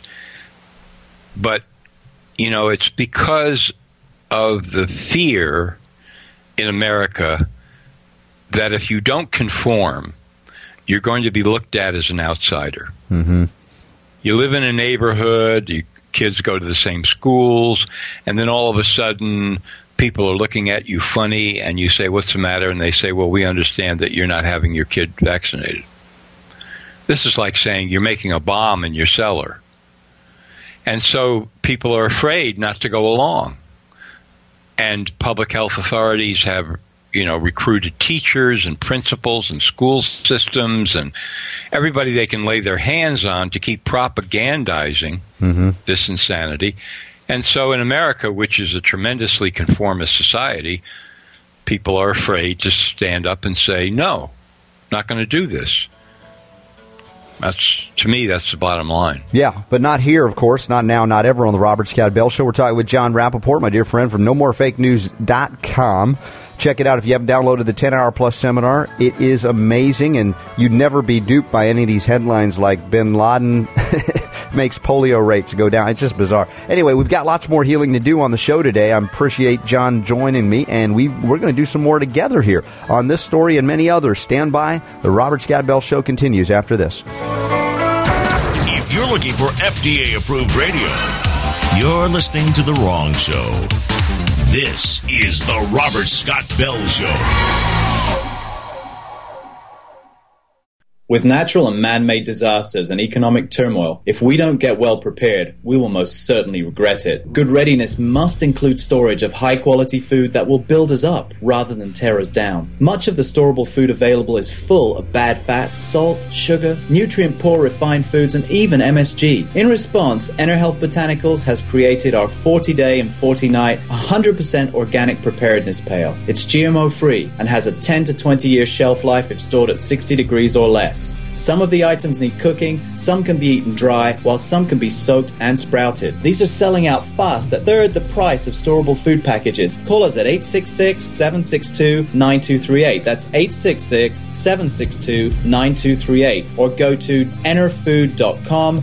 But, it's because of the fear in America that if you don't conform, you're going to be looked at as an outsider. Mm-hmm. You live in a neighborhood, kids go to the same schools, and then all of a sudden people are looking at you funny, and you say, what's the matter? And they say, well, we understand that you're not having your kid vaccinated. This is like saying you're making a bomb in your cellar. And so people are afraid not to go along. And public health authorities have, recruited teachers and principals and school systems and everybody they can lay their hands on to keep propagandizing this insanity. And so in America, which is a tremendously conformist society, people are afraid to stand up and say, no, not going to do this. To me, that's the bottom line. Yeah, but not here, of course. Not now, not ever on the Robert Scott Bell Show. We're talking with John Rappaport, my dear friend from NoMoreFakeNews.com. Check it out if you haven't downloaded the 10-Hour Plus seminar. It is amazing, and you'd never be duped by any of these headlines like Bin Laden makes polio rates go down. It's just bizarre. Anyway, we've got lots more healing to do on the show today. I appreciate John joining me, and we're going to do some more together here on this story and many others. Stand by. The Robert Scott Bell Show continues after this. If you're looking for FDA-approved radio, you're listening to the wrong show. This is the Robert Scott Bell Show. With natural and man-made disasters and economic turmoil, if we don't get well prepared, we will most certainly regret it. Good readiness must include storage of high-quality food that will build us up rather than tear us down. Much of the storable food available is full of bad fats, salt, sugar, nutrient-poor refined foods, and even MSG. In response, EnerHealth Botanicals has created our 40-day and 40-night 100% organic preparedness pail. It's GMO-free and has a 10 to 20-year shelf life if stored at 60 degrees or less. Some of the items need cooking, some can be eaten dry, while some can be soaked and sprouted. These are selling out fast at third the price of storable food packages. Call us at 866-762-9238. That's 866-762-9238. Or go to enerfood.com,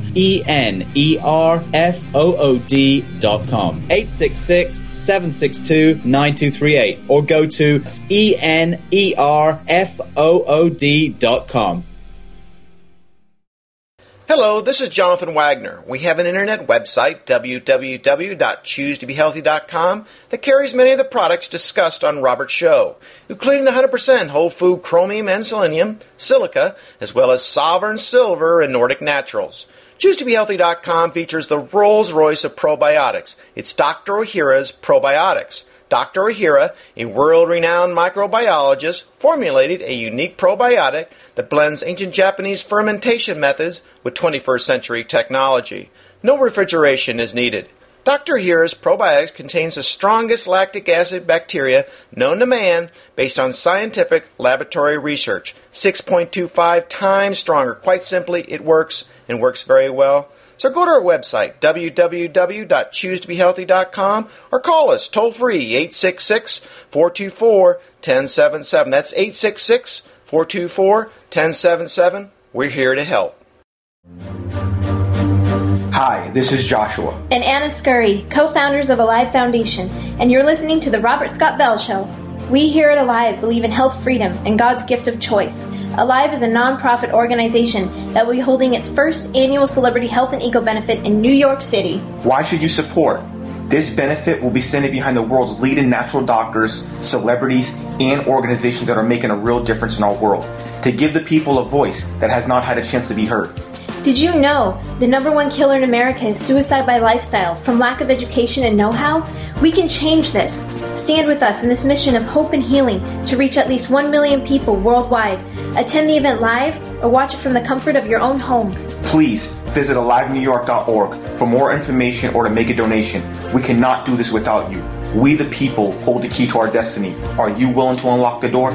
ENERFOOD.com. 866-762-9238. Or go to ENERFOOD.com. Hello, this is Jonathan Wagner. We have an internet website, www.choosetobehealthy.com, that carries many of the products discussed on Robert's show, including the 100% whole food chromium and selenium, silica, as well as Sovereign Silver and Nordic Naturals. ChooseToBeHealthy.com features the Rolls-Royce of probiotics. It's Dr. Ohhira's Probiotics. Dr. Ohhira, a world-renowned microbiologist, formulated a unique probiotic that blends ancient Japanese fermentation methods with 21st century technology. No refrigeration is needed. Dr. Ohhira's probiotics contains the strongest lactic acid bacteria known to man based on scientific laboratory research. 6.25 times stronger. Quite simply, it works and works very well. So go to our website, www.choosetobehealthy.com, or call us toll-free, 866-424-1077. That's 866-424-1077. We're here to help. Hi, this is Joshua. And Anna Scurry, co-founders of Alive Foundation, and you're listening to The Robert Scott Bell Show. We here at Alive believe in health freedom and God's gift of choice. Alive is a non-profit organization that will be holding its first annual Celebrity Health and Eco Benefit in New York City. Why should you support? This benefit will be standing behind the world's leading natural doctors, celebrities, and organizations that are making a real difference in our world, to give the people a voice that has not had a chance to be heard. Did you know the number one killer in America is suicide by lifestyle from lack of education and know-how? We can change this. Stand with us in this mission of hope and healing to reach at least 1 million people worldwide. Attend the event live or watch it from the comfort of your own home. Please visit alivenewyork.org for more information or to make a donation. We cannot do this without you. We the people hold the key to our destiny. Are you willing to unlock the door?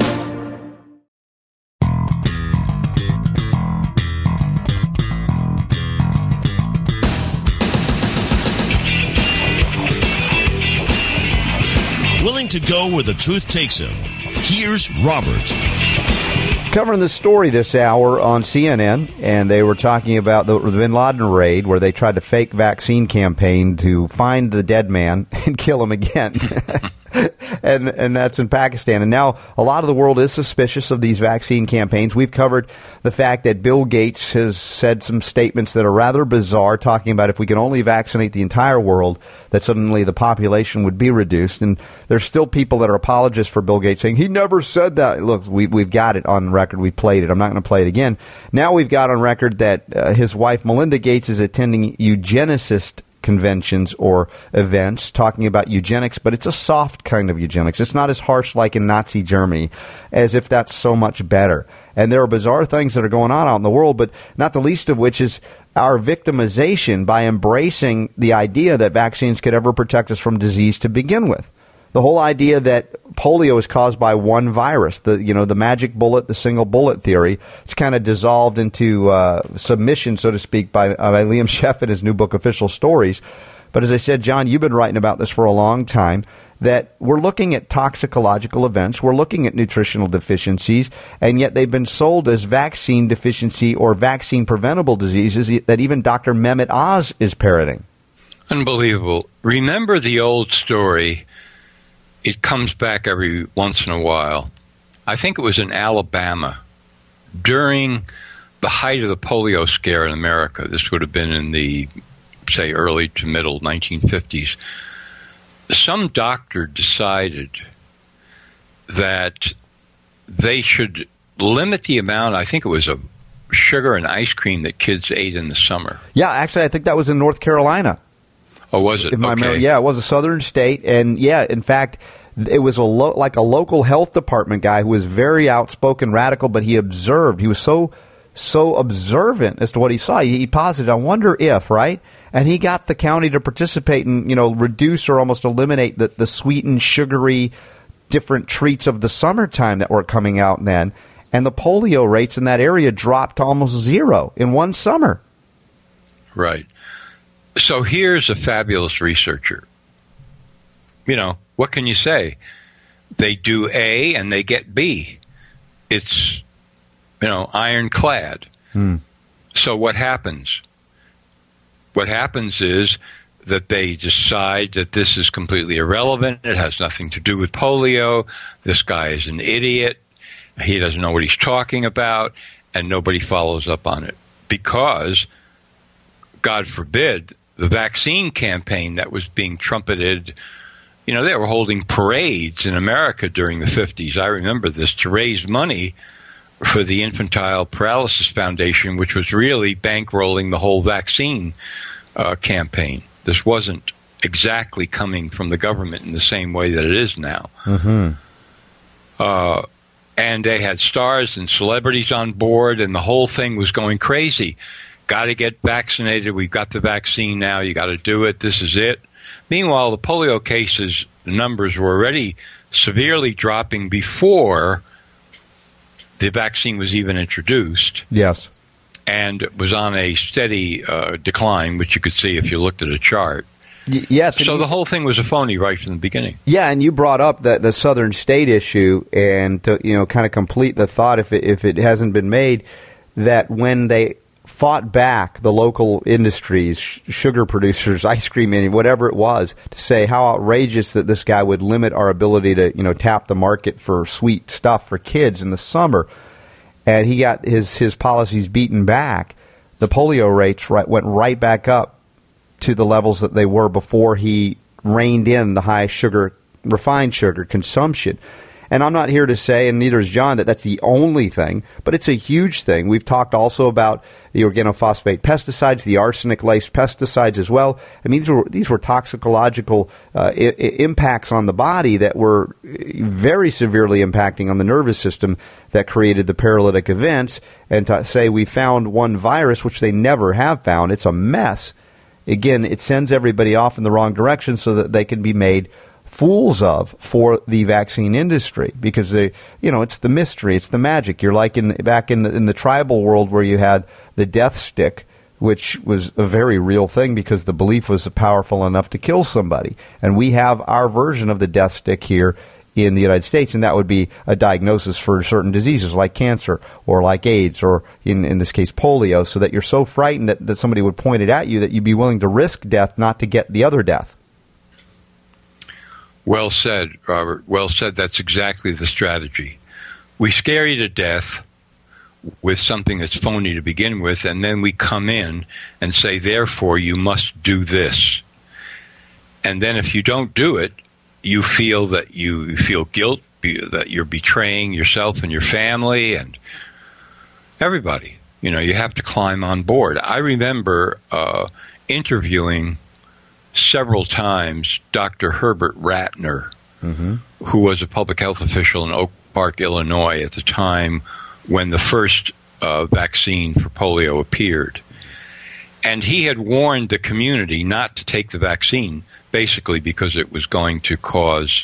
Willing to go where the truth takes him. Here's Robert. Covering the story this hour on CNN, and they were talking about the Bin Laden raid where they tried to fake vaccine campaign to find the dead man and kill him again. And that's in Pakistan. And now a lot of the world is suspicious of these vaccine campaigns. We've covered the fact that Bill Gates has said some statements that are rather bizarre, talking about if we can only vaccinate the entire world, that suddenly the population would be reduced. And there's still people that are apologists for Bill Gates saying he never said that. Look, we've got it on record. We played it. I'm not going to play it again. Now we've got on record that his wife, Melinda Gates, is attending eugenicist conventions or events talking about eugenics, but it's a soft kind of eugenics. It's not as harsh like in Nazi Germany, as if that's so much better. And there are bizarre things that are going on out in the world, but not the least of which is our victimization by embracing the idea that vaccines could ever protect us from disease to begin with. The whole idea that polio is caused by one virus, the magic bullet, the single bullet theory, it's kind of dissolved into submission, so to speak, by Liam Sheff in his new book, Official Stories. But as I said, John, you've been writing about this for a long time. that we're looking at toxicological events, we're looking at nutritional deficiencies, and yet they've been sold as vaccine deficiency or vaccine preventable diseases that even Dr. Mehmet Oz is parroting. Unbelievable. Remember the old story. It comes back every once in a while. I think it was in Alabama during the height of the polio scare in America. This would have been in the, say, early to middle 1950s. Some doctor decided that they should limit the amount, I think it was, of sugar and ice cream that kids ate in the summer. Yeah, actually, I think that was in North Carolina. Oh, was it? Okay. Yeah, it was a southern state. And, yeah, in fact, it was like a local health department guy who was very outspoken, radical, but he observed. He was so observant as to what he saw. He posited, I wonder if, right? And he got the county to participate and, reduce or almost eliminate the sweetened, sugary, different treats of the summertime that were coming out then. And the polio rates in that area dropped to almost zero in one summer. Right. So here's a fabulous researcher. What can you say? They do A and they get B. It's, ironclad. So what happens? What happens is that they decide that this is completely irrelevant. It has nothing to do with polio. This guy is an idiot. He doesn't know what he's talking about, and nobody follows up on it. Because, God forbid, the vaccine campaign that was being trumpeted, they were holding parades in America during the 50s. I remember this, to raise money for the Infantile Paralysis Foundation, which was really bankrolling the whole vaccine campaign. This wasn't exactly coming from the government in the same way that it is now. And they had stars and celebrities on board, and the whole thing was going crazy. Got to get vaccinated. We've got the vaccine now. You got to do it. This is it. Meanwhile, the polio cases, the numbers were already severely dropping before the vaccine was even introduced. Yes. And was on a steady decline, which you could see if you looked at a chart. Yes. So the whole thing was a phony right from the beginning. Yeah, and you brought up the southern state issue, and to kind of complete the thought, if it hasn't been made, that when they fought back the local industries, sugar producers, ice cream, whatever it was, to say how outrageous that this guy would limit our ability to tap the market for sweet stuff for kids in the summer, and he got his policies beaten back, the polio rates went right back up to the levels that they were before he reined in the high sugar, refined sugar consumption. And I'm not here to say, and neither is John, that that's the only thing, but it's a huge thing. We've talked also about the organophosphate pesticides, the arsenic-laced pesticides as well. I mean, these were toxicological impacts on the body that were very severely impacting on the nervous system that created the paralytic events. And to say we found one virus, which they never have found, it's a mess. Again, it sends everybody off in the wrong direction so that they can be made fools of for the vaccine industry, because it's the mystery, it's the magic. You're like back in the tribal world where you had the death stick, which was a very real thing because the belief was powerful enough to kill somebody. And we have our version of the death stick here in the United States, and that would be a diagnosis for certain diseases like cancer or like AIDS or in this case polio, so that you're so frightened that somebody would point it at you that you'd be willing to risk death not to get the other death. Well said, Robert. Well said. That's exactly the strategy. We scare you to death with something that's phony to begin with, and then we come in and say, therefore, you must do this. And then if you don't do it, you feel guilt, that you're betraying yourself and your family and everybody. You have to climb on board. I remember interviewing several times Dr. Herbert Ratner, who was a public health official in Oak Park, Illinois at the time when the first vaccine for polio appeared. And he had warned the community not to take the vaccine, basically because it was going to cause,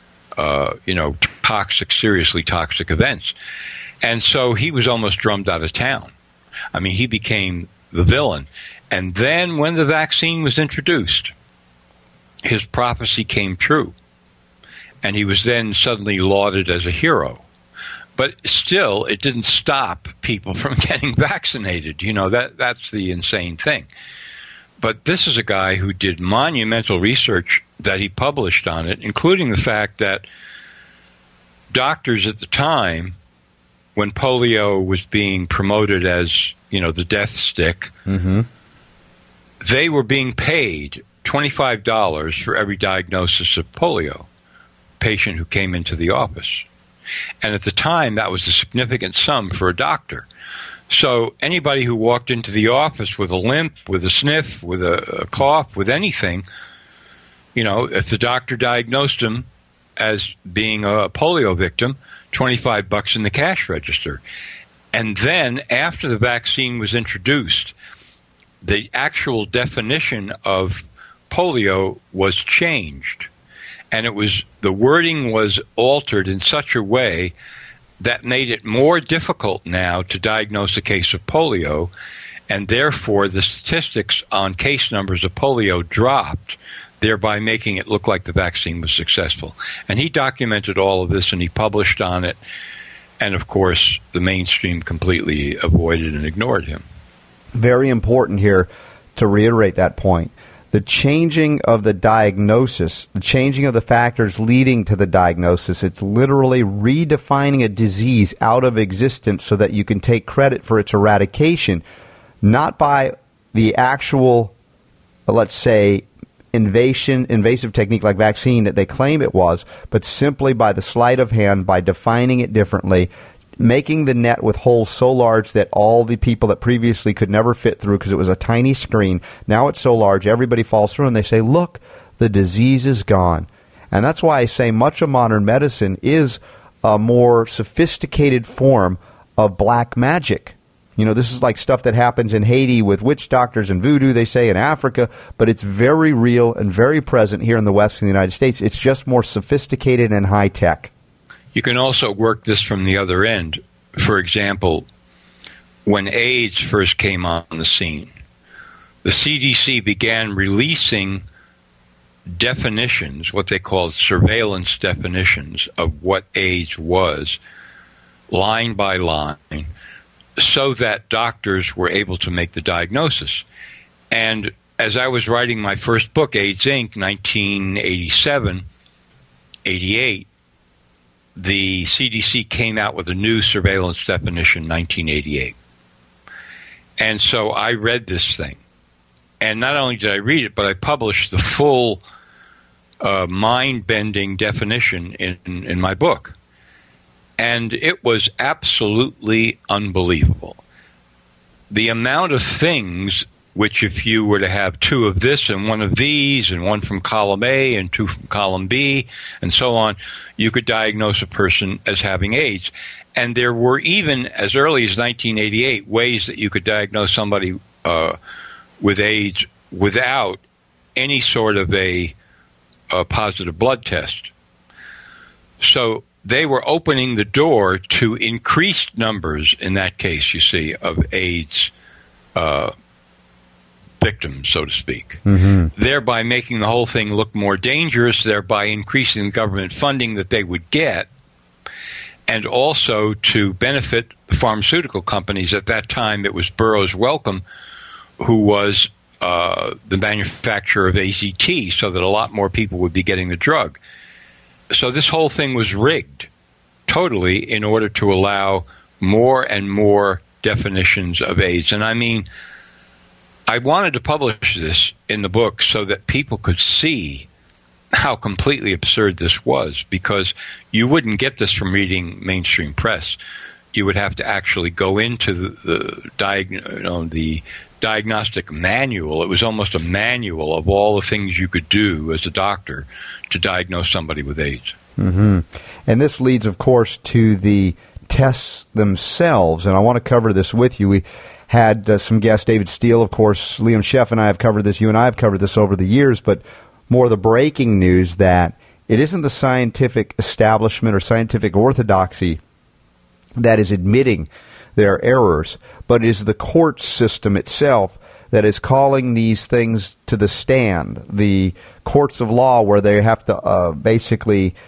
seriously toxic events. And so he was almost drummed out of town. I mean, he became the villain. And then when the vaccine was introduced, his prophecy came true. And he was then suddenly lauded as a hero. But still, it didn't stop people from getting vaccinated. You know, that's the insane thing. But this is a guy who did monumental research that he published on it, including the fact that doctors at the time, when polio was being promoted as, you know, the death stick, they were being paid $25 for every diagnosis of polio patient who came into the office. And at the time, that was a significant sum for a doctor. So anybody who walked into the office with a limp, with a sniff, with a cough, with anything, you know, if the doctor diagnosed him as being a polio victim, $25 in the cash register. And then after the vaccine was introduced, the actual definition of polio was changed. And the wording was altered in such a way that made it more difficult now to diagnose a case of polio, and therefore the statistics on case numbers of polio dropped, thereby making it look like the vaccine was successful. And he documented all of this, and he published on it, and of course the mainstream completely avoided and ignored him. Very important here to reiterate that point. The changing of the diagnosis, the changing of the factors leading to the diagnosis, it's literally redefining a disease out of existence so that you can take credit for its eradication, not by the actual, let's say, invasive technique like vaccine that they claim it was, but simply by the sleight of hand, by defining it differently, making the net with holes so large that all the people that previously could never fit through because it was a tiny screen, now it's so large everybody falls through and they say, look, the disease is gone. And that's why I say much of modern medicine is a more sophisticated form of black magic. You know, this is like stuff that happens in Haiti with witch doctors and voodoo, they say, in Africa, but it's very real and very present here in the West in the United States. It's just more sophisticated and high-tech. You can also work this from the other end. For example, when AIDS first came on the scene, the CDC began releasing definitions, what they called surveillance definitions of what AIDS was, line by line, so that doctors were able to make the diagnosis. And as I was writing my first book, AIDS Inc., 1987, 88, the CDC came out with a new surveillance definition in 1988. And so I read this thing. And not only did I read it, but I published the full mind-bending definition in my book. And it was absolutely unbelievable. The amount of things which, if you were to have two of this and one of these and one from column A and two from column B and so on, you could diagnose a person as having AIDS. And there were even, as early as 1988, ways that you could diagnose somebody with AIDS without any sort of a positive blood test. So they were opening the door to increased numbers, in that case, you see, of AIDS victims, so to speak, thereby making the whole thing look more dangerous, thereby increasing the government funding that they would get, and also to benefit the pharmaceutical companies. At that time, it was Burroughs Wellcome, who was the manufacturer of AZT, so that a lot more people would be getting the drug. So this whole thing was rigged totally in order to allow more and more definitions of AIDS. And I mean, I wanted to publish this in the book so that people could see how completely absurd this was, because you wouldn't get this from reading mainstream press. You would have to actually go into the diagnostic manual. It was almost a manual of all the things you could do as a doctor to diagnose somebody with AIDS. And this leads, of course, to the tests themselves, and I want to cover this with you. We had some guests, David Steele, of course, Liam Sheff and I have covered this, you and I have covered this over the years, but more the breaking news that it isn't the scientific establishment or scientific orthodoxy that is admitting their errors, but it is the court system itself that is calling these things to the stand. The courts of law, where they have to basically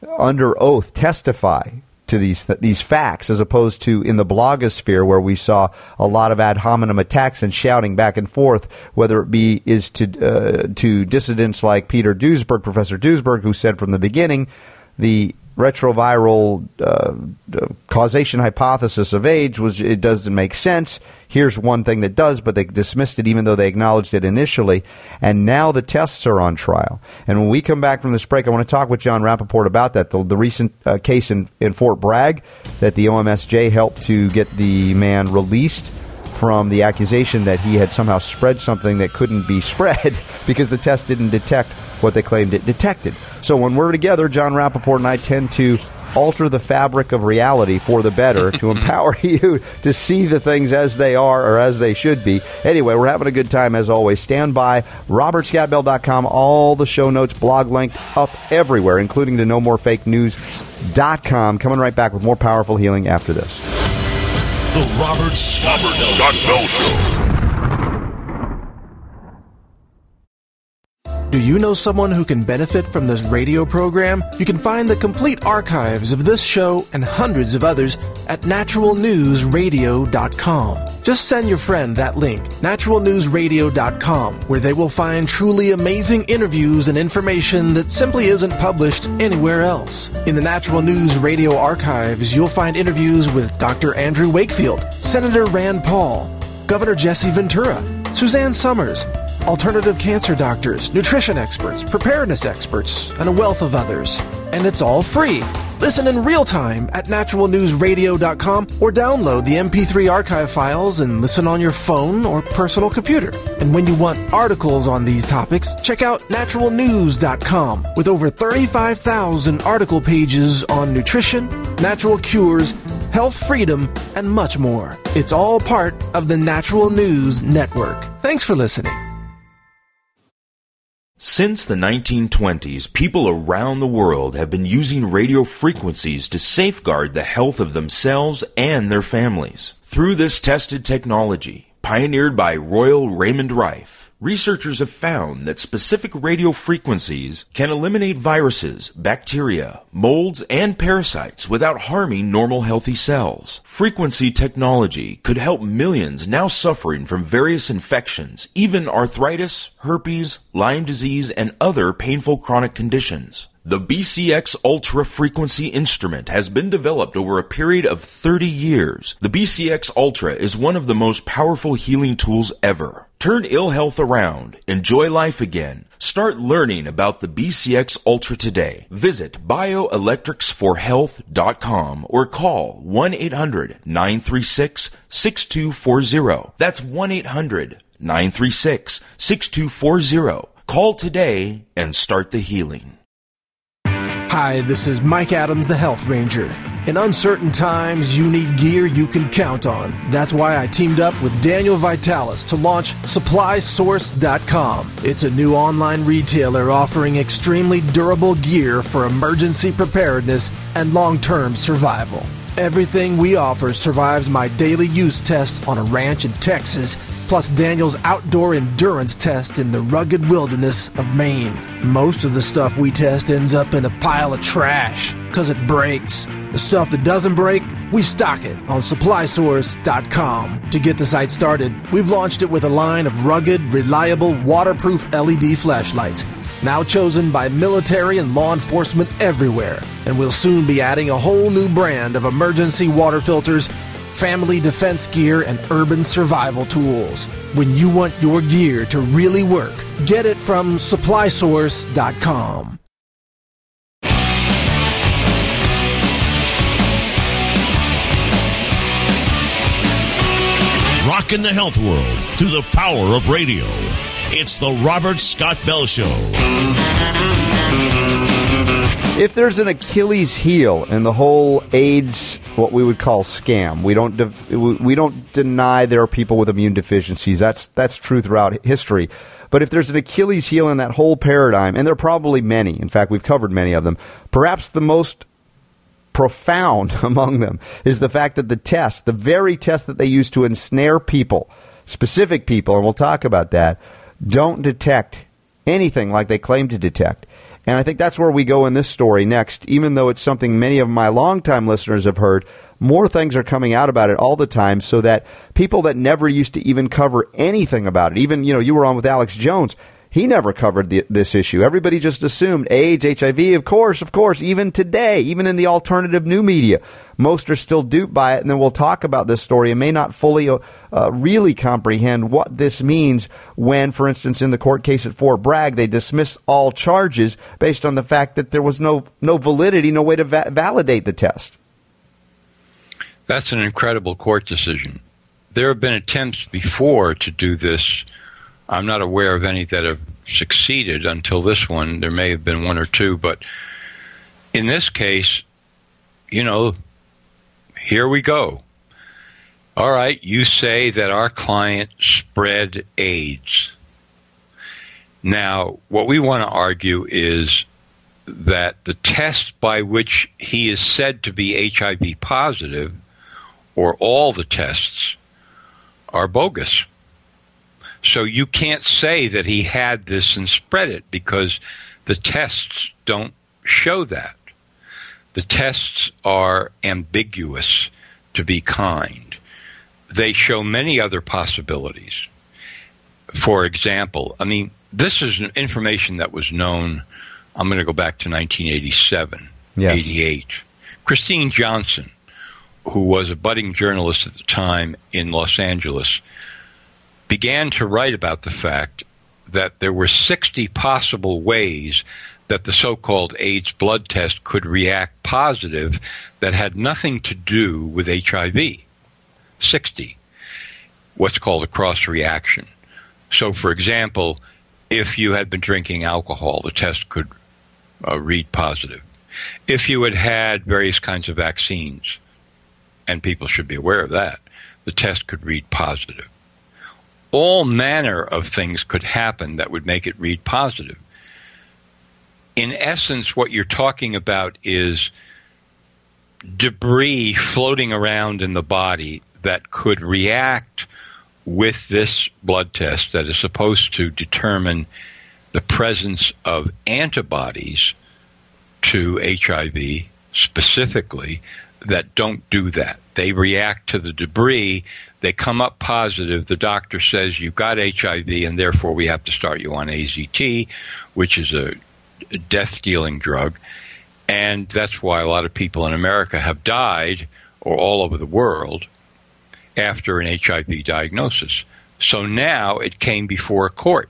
under oath testify to these facts, as opposed to in the blogosphere where we saw a lot of ad hominem attacks and shouting back and forth, whether it be to dissidents like Peter Duesberg, Professor Duesberg, who said from the beginning the retroviral causation hypothesis of AIDS it doesn't make sense. Here's one thing that does, but they dismissed it even though they acknowledged it initially. And now the tests are on trial. And when we come back from this break, I want to talk with John Rappaport about that. The recent case in Fort Bragg that the OMSJ helped to get the man released from the accusation that he had somehow spread something that couldn't be spread because the test didn't detect what they claimed it detected. So when we're together, John Rappaport and I tend to alter the fabric of reality for the better to empower you to see the things as they are or as they should be. Anyway, we're having a good time as always. Stand by. RobertScottBell.com. All the show notes, blog link up everywhere, including to NoMoreFakeNews.com. Coming right back with more powerful healing after this. The Robert Scott Bell Show. Do you know someone who can benefit from this radio program? You can find the complete archives of this show and hundreds of others at naturalnewsradio.com. Just send your friend that link, naturalnewsradio.com, where they will find truly amazing interviews and information that simply isn't published anywhere else. In the Natural News Radio archives, you'll find interviews with Dr. Andrew Wakefield, Senator Rand Paul, Governor Jesse Ventura, Suzanne Summers, alternative cancer doctors, nutrition experts, preparedness experts, and a wealth of others. And it's all free. Listen in real time at naturalnewsradio.com or download the MP3 archive files and listen on your phone or personal computer. And when you want articles on these topics, check out naturalnews.com with over 35,000 article pages on nutrition, natural cures, health freedom, and much more. It's all part of the Natural News Network. Thanks for listening. Since the 1920s, people around the world have been using radio frequencies to safeguard the health of themselves and their families. Through this tested technology, pioneered by Royal Raymond Rife, researchers have found that specific radio frequencies can eliminate viruses, bacteria, molds, and parasites without harming normal healthy cells. Frequency technology could help millions now suffering from various infections, even arthritis, herpes, Lyme disease, and other painful chronic conditions. The BCX Ultra Frequency instrument has been developed over a period of 30 years. The BCX Ultra is one of the most powerful healing tools ever. Turn ill health around. Enjoy life again. Start learning about the BCX Ultra today. Visit bioelectricsforhealth.com or call 1-800-936-6240. That's 1-800-936-6240. Call today and start the healing. Hi, this is Mike Adams, the Health Ranger. In uncertain times, you need gear you can count on. That's why I teamed up with Daniel Vitalis to launch SupplySource.com. It's a new online retailer offering extremely durable gear for emergency preparedness and long-term survival. Everything we offer survives my daily use test on a ranch in Texas, plus Daniel's outdoor endurance test in the rugged wilderness of Maine. Most of the stuff we test ends up in a pile of trash, because it breaks. The stuff that doesn't break, we stock it on SupplySource.com. To get the site started, we've launched it with a line of rugged, reliable, waterproof LED flashlights, now chosen by military and law enforcement everywhere. And we'll soon be adding a whole new brand of emergency water filters, family defense gear, and urban survival tools. When you want your gear to really work, get it from SupplySource.com. Rocking the health world through the power of radio. It's the Robert Scott Bell Show. If there's an Achilles heel in the whole AIDS, what we would call scam, we don't deny there are people with immune deficiencies. That's true throughout history. But if there's an Achilles heel in that whole paradigm, and there are probably many, in fact, we've covered many of them, perhaps the most profound among them is the fact that the very test that they use to ensnare people, specific people, and we'll talk about that, don't detect anything like they claim to detect. And I think that's where we go in this story next. Even though it's something many of my longtime listeners have heard, more things are coming out about it all the time, so that people that never used to even cover anything about it, even, you were on with Alex Jones, he never covered this issue. Everybody just assumed AIDS, HIV, of course, even today, even in the alternative new media. Most are still duped by it, and then we'll talk about this story and may not fully really comprehend what this means when, for instance, in the court case at Fort Bragg, they dismissed all charges based on the fact that there was no validity, no way to validate the test. That's an incredible court decision. There have been attempts before to do this. I'm not aware of any that have succeeded until this one. There may have been one or two, but in this case, here we go. All right, you say that our client spread AIDS. Now, what we want to argue is that the test by which he is said to be HIV positive, or all the tests, are bogus. So you can't say that he had this and spread it, because the tests don't show that. The tests are ambiguous, to be kind. They show many other possibilities. For example, this is information that was known, I'm going to go back to 1987, 88. Christine Johnson, who was a budding journalist at the time in Los Angeles, began to write about the fact that there were 60 possible ways that the so-called AIDS blood test could react positive that had nothing to do with HIV. 60. What's called a cross-reaction. So, for example, if you had been drinking alcohol, the test could read positive. If you had had various kinds of vaccines, and people should be aware of that, the test could read positive. All manner of things could happen that would make it read positive. In essence, what you're talking about is debris floating around in the body that could react with this blood test that is supposed to determine the presence of antibodies to HIV specifically, that don't do that. They react to the debris. They come up positive. The doctor says you've got HIV, and therefore we have to start you on AZT, which is a death-dealing drug. And that's why a lot of people in America have died, or all over the world, after an HIV diagnosis. So now it came before a court,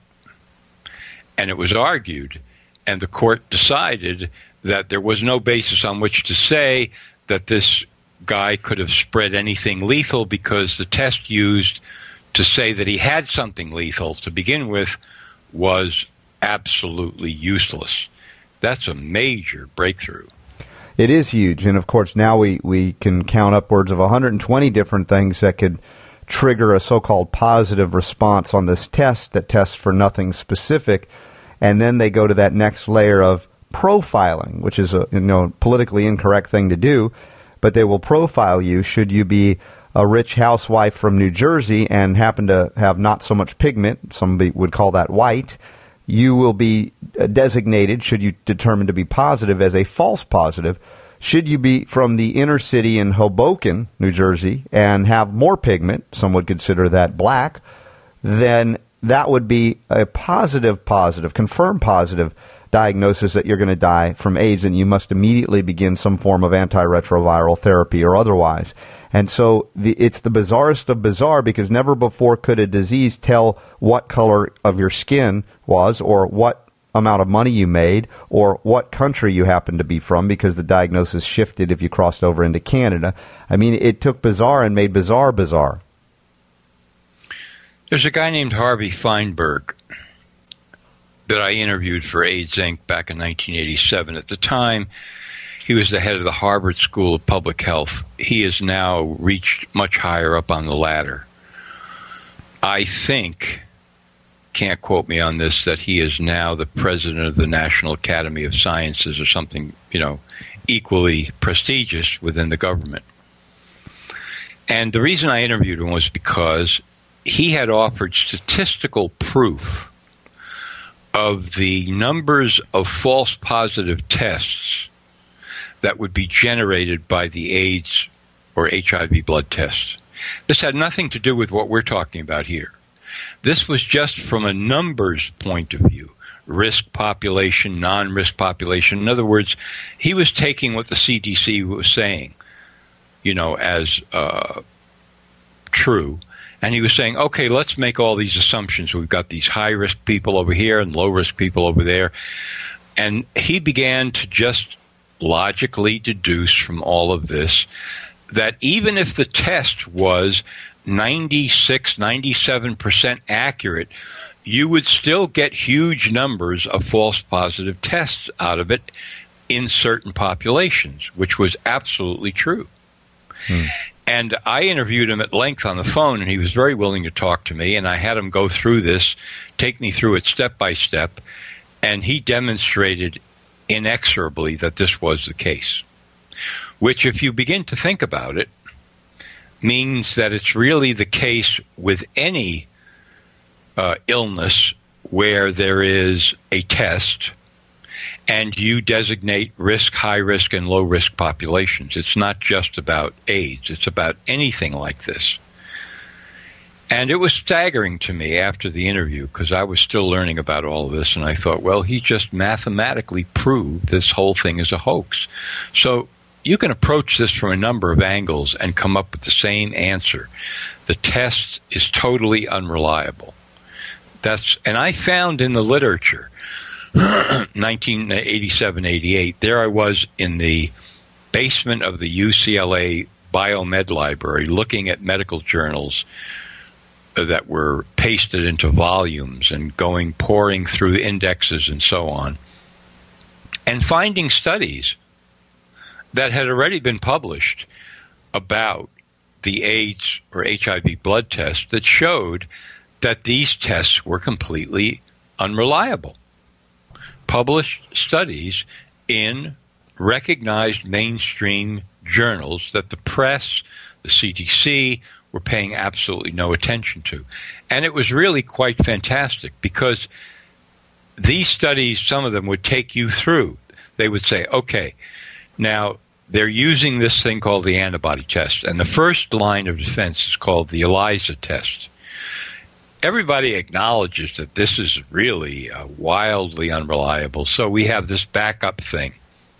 and it was argued, and the court decided that there was no basis on which to say that this guy could have spread anything lethal, because the test used to say that he had something lethal to begin with was absolutely useless. That's a major breakthrough. It is huge, and of course now we can count upwards of 120 different things that could trigger a so-called positive response on this test that tests for nothing specific, and then they go to that next layer of profiling, which is a politically incorrect thing to do, but they will profile you should you be a rich housewife from New Jersey and happen to have not so much pigment, somebody would call that white. You will be designated, should you determine to be positive, as a false positive. Should you be from the inner city in Hoboken, New Jersey, and have more pigment, some would consider that black, then that would be a positive, confirmed positive diagnosis that you're going to die from AIDS, and you must immediately begin some form of antiretroviral therapy or otherwise. And so it's the bizarrest of bizarre, because never before could a disease tell what color of your skin was, or what amount of money you made, or what country you happened to be from, because the diagnosis shifted if you crossed over into Canada. I mean, it took bizarre and made bizarre bizarre. There's a guy named Harvey Feinberg that I interviewed for AIDS Inc. back in 1987. At the time, he was the head of the Harvard School of Public Health. He has now reached much higher up on the ladder. I think, can't quote me on this, that he is now the president of the National Academy of Sciences, or something, equally prestigious within the government. And the reason I interviewed him was because he had offered statistical proof of the numbers of false positive tests that would be generated by the AIDS or HIV blood tests. This had nothing to do with what we're talking about here. This was just from a numbers point of view. Risk population, non-risk population. In other words, he was taking what the CDC was saying, as true. And he was saying, okay, let's make all these assumptions. We've got these high-risk people over here and low-risk people over there. And he began to just logically deduce from all of this that even if the test was 96, 97% accurate, you would still get huge numbers of false positive tests out of it in certain populations, which was absolutely true. And I interviewed him at length on the phone, and he was very willing to talk to me, and I had him go through this, take me through it step by step, and he demonstrated inexorably that this was the case, which, if you begin to think about it, means that it's really the case with any illness where there is a test and you designate risk, high risk, and low risk populations. It's not just about AIDS. It's about anything like this. And it was staggering to me after the interview because I was still learning about all of this, and I thought, well, he just mathematically proved this whole thing is a hoax. So you can approach this from a number of angles and come up with the same answer. The test is totally unreliable. And I found in the literature, 1987-88, there I was in the basement of the UCLA Biomed Library looking at medical journals that were pasted into volumes and pouring through indexes and so on, and finding studies that had already been published about the AIDS or HIV blood test that showed that these tests were completely unreliable. Published studies in recognized mainstream journals that the press, the CDC, were paying absolutely no attention to. And it was really quite fantastic because these studies, some of them would take you through. They would say, okay, now they're using this thing called the antibody test, and the first line of defense is called the ELISA test. Everybody acknowledges that this is really wildly unreliable, so we have this backup thing,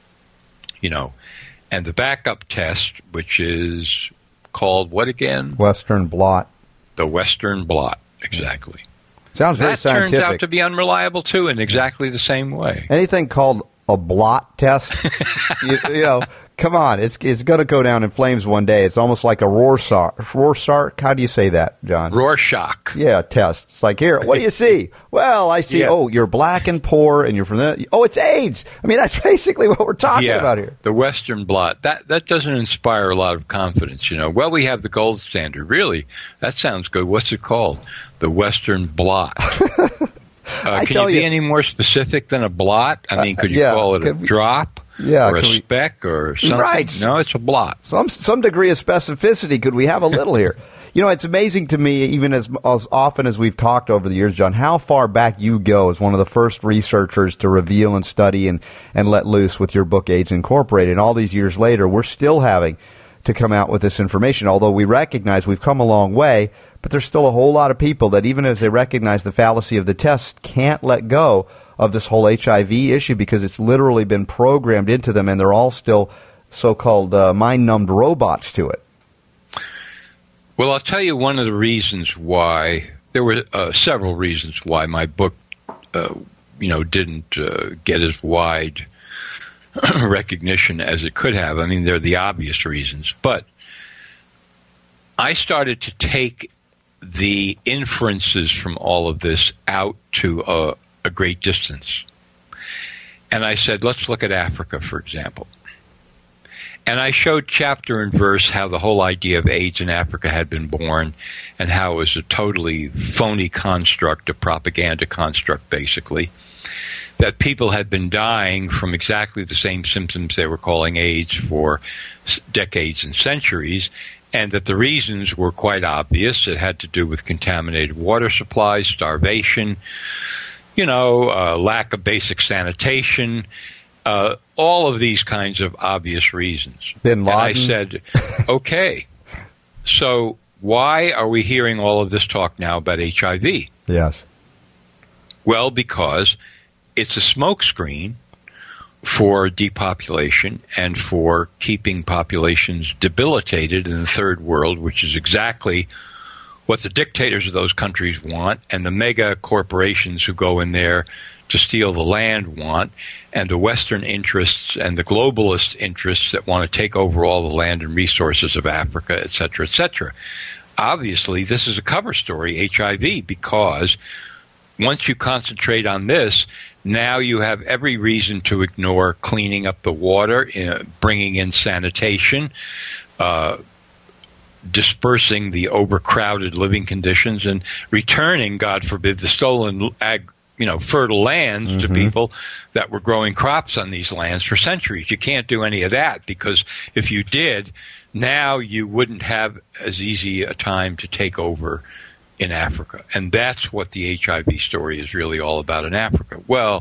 and the backup test, which is called what again? Western blot. The Western blot, exactly. Sounds very scientific. That turns out to be unreliable, too, in exactly the same way. Anything called a blot test, come on, it's going to go down in flames one day. It's almost like a Rorschach. How do you say that, John? Rorschach. Yeah, test. It's like, here, what do you see? Well, I see, you're black and poor, and you're from the, it's AIDS. I mean, that's basically what we're talking about here. The Western blot. That doesn't inspire a lot of confidence, Well, we have the gold standard. Really, that sounds good. What's it called? The Western blot. Can you be any more specific than a blot? I mean, could you call it a drop? Yeah, or a speck or something? Right. No, it's a blot. Some degree of specificity. Could we have a little here? It's amazing to me, even as often as we've talked over the years, John, how far back you go as one of the first researchers to reveal and study and let loose with your book, AIDS Incorporated. And all these years later, we're still having to come out with this information, although we recognize we've come a long way, but there's still a whole lot of people that, even as they recognize the fallacy of the test, can't let go of this whole HIV issue because it's literally been programmed into them, and they're all still so-called mind-numbed robots to it. Well, I'll tell you one of the reasons why. There were several reasons why my book, didn't get as wide recognition as it could have. I mean, they're the obvious reasons. But I started to take the inferences from all of this out to a great distance. And I said, let's look at Africa, for example. And I showed chapter and verse how the whole idea of AIDS in Africa had been born and how it was a totally phony construct, a propaganda construct, basically, that people had been dying from exactly the same symptoms they were calling AIDS for decades and centuries, and that the reasons were quite obvious. It had to do with contaminated water supplies, starvation, lack of basic sanitation, all of these kinds of obvious reasons. Bin Laden. And I said, okay, so why are we hearing all of this talk now about HIV? Yes. Well, because it's a smokescreen for depopulation and for keeping populations debilitated in the third world, which is exactly what the dictators of those countries want, and the mega corporations who go in there to steal the land want, and the Western interests and the globalist interests that want to take over all the land and resources of Africa, et cetera, et cetera. Obviously, this is a cover story, HIV, because once you concentrate on this, now you have every reason to ignore cleaning up the water, bringing in sanitation, dispersing the overcrowded living conditions, and returning, God forbid, the stolen fertile lands to people that were growing crops on these lands for centuries. You can't do any of that, because if you did, now you wouldn't have as easy a time to take over in Africa. And that's what the HIV story is really all about in Africa. Well,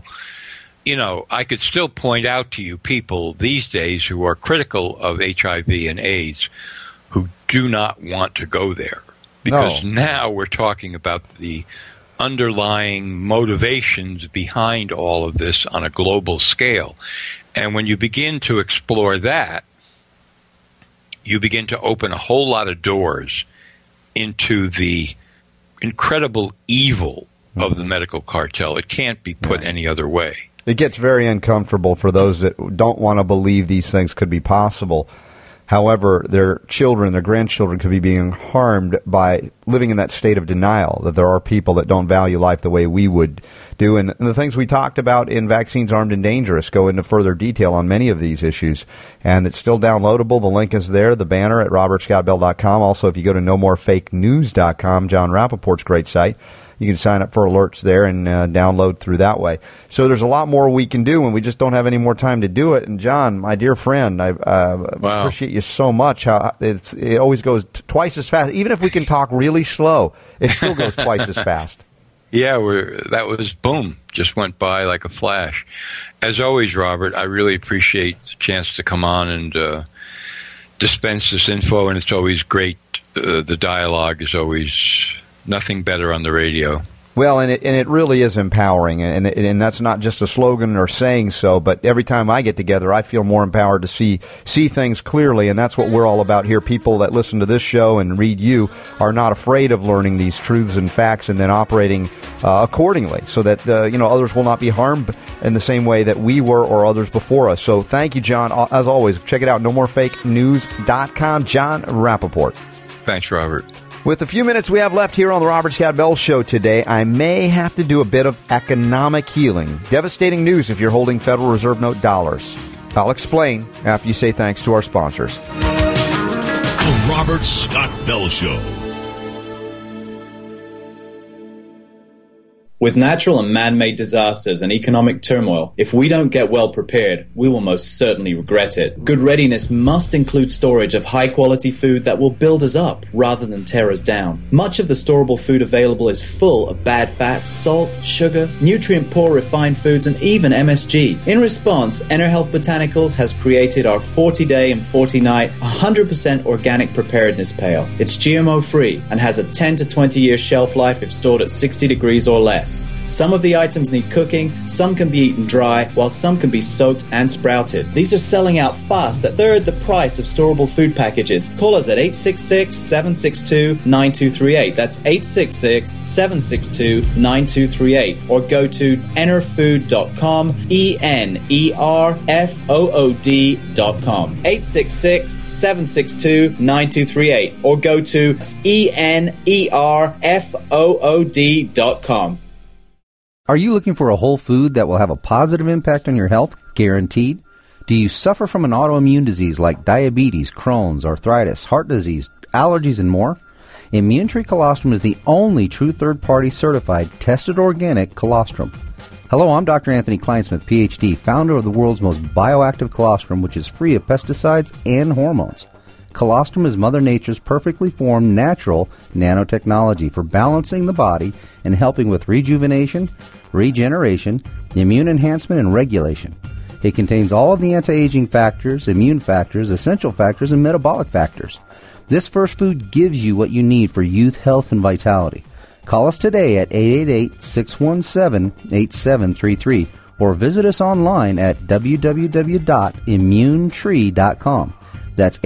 I could still point out to you people these days who are critical of HIV and AIDS who do not want to go there. Because now we're talking about the underlying motivations behind all of this on a global scale. And when you begin to explore that, you begin to open a whole lot of doors into the incredible evil of the medical cartel. It can't be put any other way. It gets very uncomfortable for those that don't want to believe these things could be possible. However, their children, their grandchildren could be being harmed by living in that state of denial, that there are people that don't value life the way we would do. And the things we talked about in Vaccines Armed and Dangerous go into further detail on many of these issues. And it's still downloadable. The link is there, the banner at robertscottbell.com. Also, if you go to nomorefakenews.com, John Rappaport's great site, you can sign up for alerts there and download through that way. So there's a lot more we can do, and we just don't have any more time to do it. And John, my dear friend, I appreciate you so much. How it always goes twice as fast. Even if we can talk really slow, it still goes twice as fast. Yeah, that was boom. Just went by like a flash. As always, Robert, I really appreciate the chance to come on and dispense this info, and it's always great. The dialogue is always nothing better on the radio. Well, and it really is empowering, and that's not just a slogan or saying so, but every time I get together, I feel more empowered to see things clearly, and that's what we're all about here. People that listen to this show and read you are not afraid of learning these truths and facts and then operating accordingly, so that others will not be harmed in the same way that we were or others before us. So thank you, John. As always, check it out, nomorefakenews.com. John Rappaport. Thanks, Robert. With the few minutes we have left here on the Robert Scott Bell Show today, I may have to do a bit of economic healing. Devastating news if you're holding Federal Reserve note dollars. I'll explain after you say thanks to our sponsors. The Robert Scott Bell Show. With natural and man-made disasters and economic turmoil, if we don't get well prepared, we will most certainly regret it. Good readiness must include storage of high-quality food that will build us up rather than tear us down. Much of the storable food available is full of bad fats, salt, sugar, nutrient-poor refined foods, and even MSG. In response, EnerHealth Botanicals has created our 40-day and 40-night 100% organic preparedness pail. It's GMO-free and has a 10 to 20-year shelf life if stored at 60 degrees or less. Some of the items need cooking, some can be eaten dry, while some can be soaked and sprouted. These are selling out fast at third the price of storable food packages. Call us at 866-762-9238. That's 866-762-9238. Or go to enerfood.com, ENERFOOD.com. 866-762-9238. Or go to ENERFOOD.com. Are you looking for a whole food that will have a positive impact on your health? Guaranteed. Do you suffer from an autoimmune disease like diabetes, Crohn's, arthritis, heart disease, allergies, and more? Immunity Colostrum is the only true third-party certified, tested organic colostrum. Hello, I'm Dr. Anthony Kleinsmith, PhD, founder of the world's most bioactive colostrum, which is free of pesticides and hormones. Colostrum is Mother Nature's perfectly formed natural nanotechnology for balancing the body and helping with rejuvenation, regeneration, immune enhancement, and regulation. It contains all of the anti-aging factors, immune factors, essential factors, and metabolic factors. This first food gives you what you need for youth, health, and vitality. Call us today at 888-617-8733 or visit us online at www.immunetree.com. That's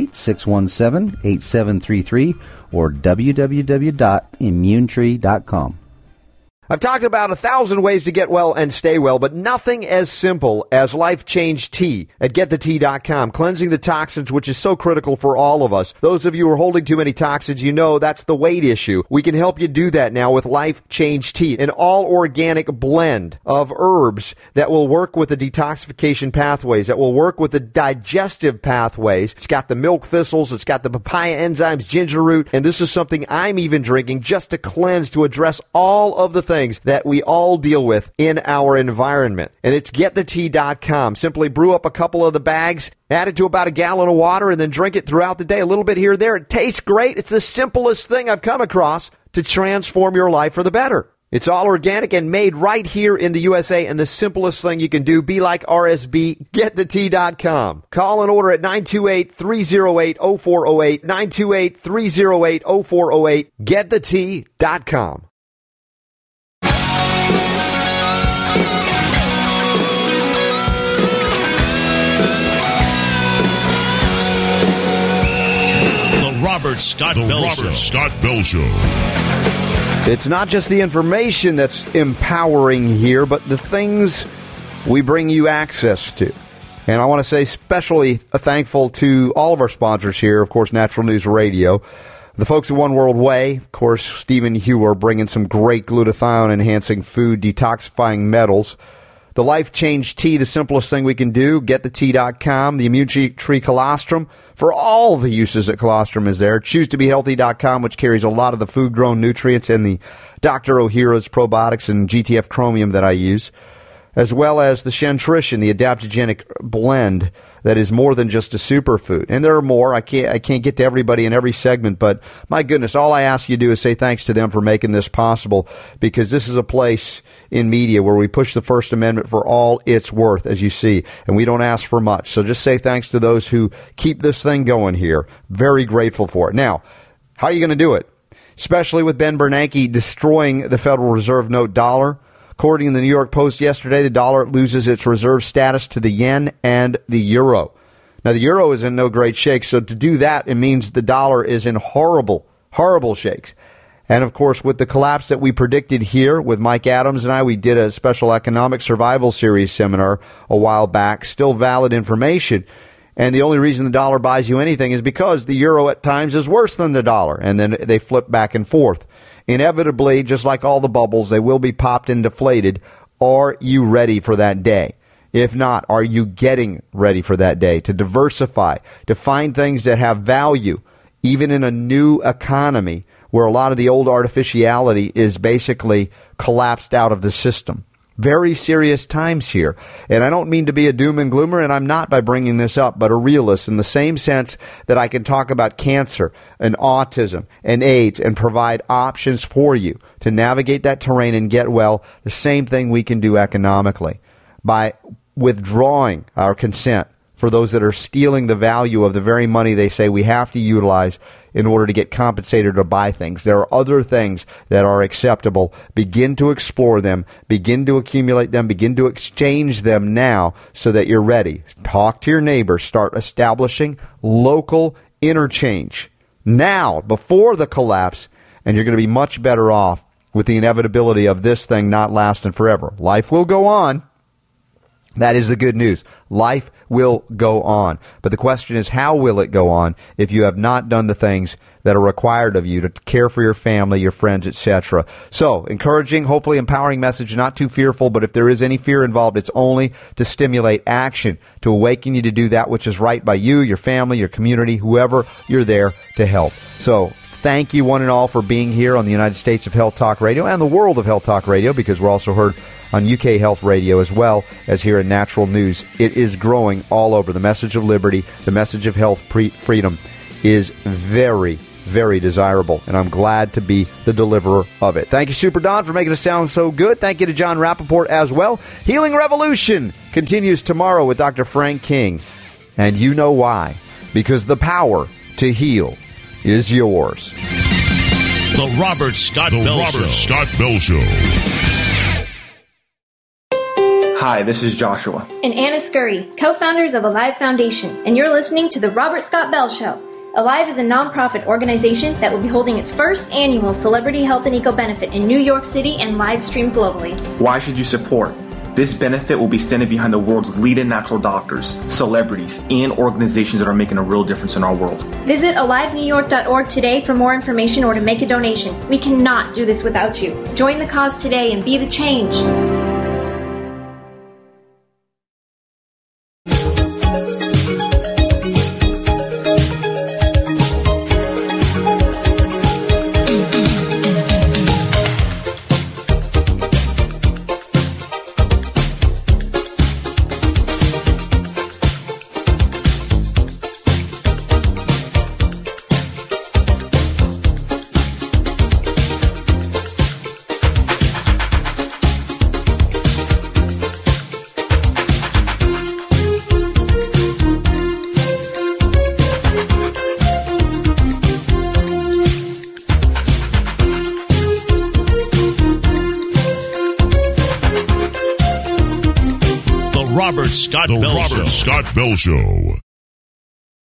888-617-8733 or www.immunetree.com. I've talked about 1,000 ways to get well and stay well, but nothing as simple as Life Change Tea at GetTheTea.com, cleansing the toxins, which is so critical for all of us. Those of you who are holding too many toxins, you know that's the weight issue. We can help you do that now with Life Change Tea, an all-organic blend of herbs that will work with the detoxification pathways, that will work with the digestive pathways. It's got the milk thistles, it's got the papaya enzymes, ginger root, and this is something I'm even drinking just to cleanse, to address all of the things that we all deal with in our environment. And it's GetTheTea.com. Simply brew up a couple of the bags, add it to about a gallon of water, and then drink it throughout the day, a little bit here and there. It tastes great. It's the simplest thing I've come across to transform your life for the better. It's all organic and made right here in the USA, and the simplest thing you can do, be like RSB, GetTheTea.com. Call and order at 928-308-0408, 928-308-0408, GetTheTea.com. Robert Scott Bell Show. It's not just the information that's empowering here, but the things we bring you access to. And I want to say especially thankful to all of our sponsors here, of course, Natural News Radio, the folks at One World Way, of course, Stephen Hewer bringing some great glutathione-enhancing food, detoxifying metals. The Life Change Tea, the simplest thing we can do. GetTheTea.com. The Immune Tree Colostrum. For all the uses that colostrum is there. ChooseToBeHealthy.com, which carries a lot of the food-grown nutrients, and the Dr. Ohhira's probiotics and GTF Chromium that I use, as well as the Shentrition, the adaptogenic blend that is more than just a superfood. And there are more. I can't get to everybody in every segment, but my goodness, all I ask you to do is say thanks to them for making this possible, because this is a place in media where we push the First Amendment for all it's worth, as you see, and we don't ask for much. So just say thanks to those who keep this thing going here. Very grateful for it. Now, how are you going to do it? Especially with Ben Bernanke destroying the Federal Reserve note dollar. According to the New York Post yesterday, the dollar loses its reserve status to the yen and the euro. Now, the euro is in no great shape, so to do that, it means the dollar is in horrible, horrible shakes. And, of course, with the collapse that we predicted here with Mike Adams and I, we did a special economic survival series seminar a while back, still valid information. And the only reason the dollar buys you anything is because the euro at times is worse than the dollar, and then they flip back and forth. Inevitably, just like all the bubbles, they will be popped and deflated. Are you ready for that day? If not, are you getting ready for that day to diversify, to find things that have value, even in a new economy where a lot of the old artificiality is basically collapsed out of the system? Very serious times here. And I don't mean to be a doom and gloomer, and I'm not by bringing this up, but a realist in the same sense that I can talk about cancer and autism and AIDS and provide options for you to navigate that terrain and get well. The same thing we can do economically by withdrawing our consent for those that are stealing the value of the very money they say we have to utilize in order to get compensated or buy things. There are other things that are acceptable. Begin to explore them. Begin to accumulate them. Begin to exchange them now so that you're ready. Talk to your neighbors. Start establishing local interchange now, before the collapse, and you're going to be much better off with the inevitability of this thing not lasting forever. Life will go on. That is the good news. Life will go on. But the question is, how will it go on if you have not done the things that are required of you to care for your family, your friends, etc.? So, encouraging, hopefully empowering message, not too fearful, but if there is any fear involved, it's only to stimulate action, to awaken you to do that which is right by you, your family, your community, whoever you're there to help. So, thank you one and all for being here on the United States of Health Talk Radio and the world of Health Talk Radio, because we're also heard on UK Health Radio as well as here in Natural News. It is growing all over. The message of liberty, the message of health freedom is very, very desirable, and I'm glad to be the deliverer of it. Thank you, Super Don, for making it sound so good. Thank you to John Rappaport as well. Healing Revolution continues tomorrow with Dr. Frank King, and you know why. Because the power to heal is yours. The Robert Scott Bell Show. Hi, this is Joshua. And Anna Scurry, co-founders of Alive Foundation, and you're listening to The Robert Scott Bell Show. Alive is a nonprofit organization that will be holding its first annual Celebrity Health and Eco Benefit in New York City and live streamed globally. Why should you support? This benefit will be standing behind the world's leading natural doctors, celebrities, and organizations that are making a real difference in our world. Visit alivenewyork.org today for more information or to make a donation. We cannot do this without you. Join the cause today and be the change. Robert Scott Bell Show.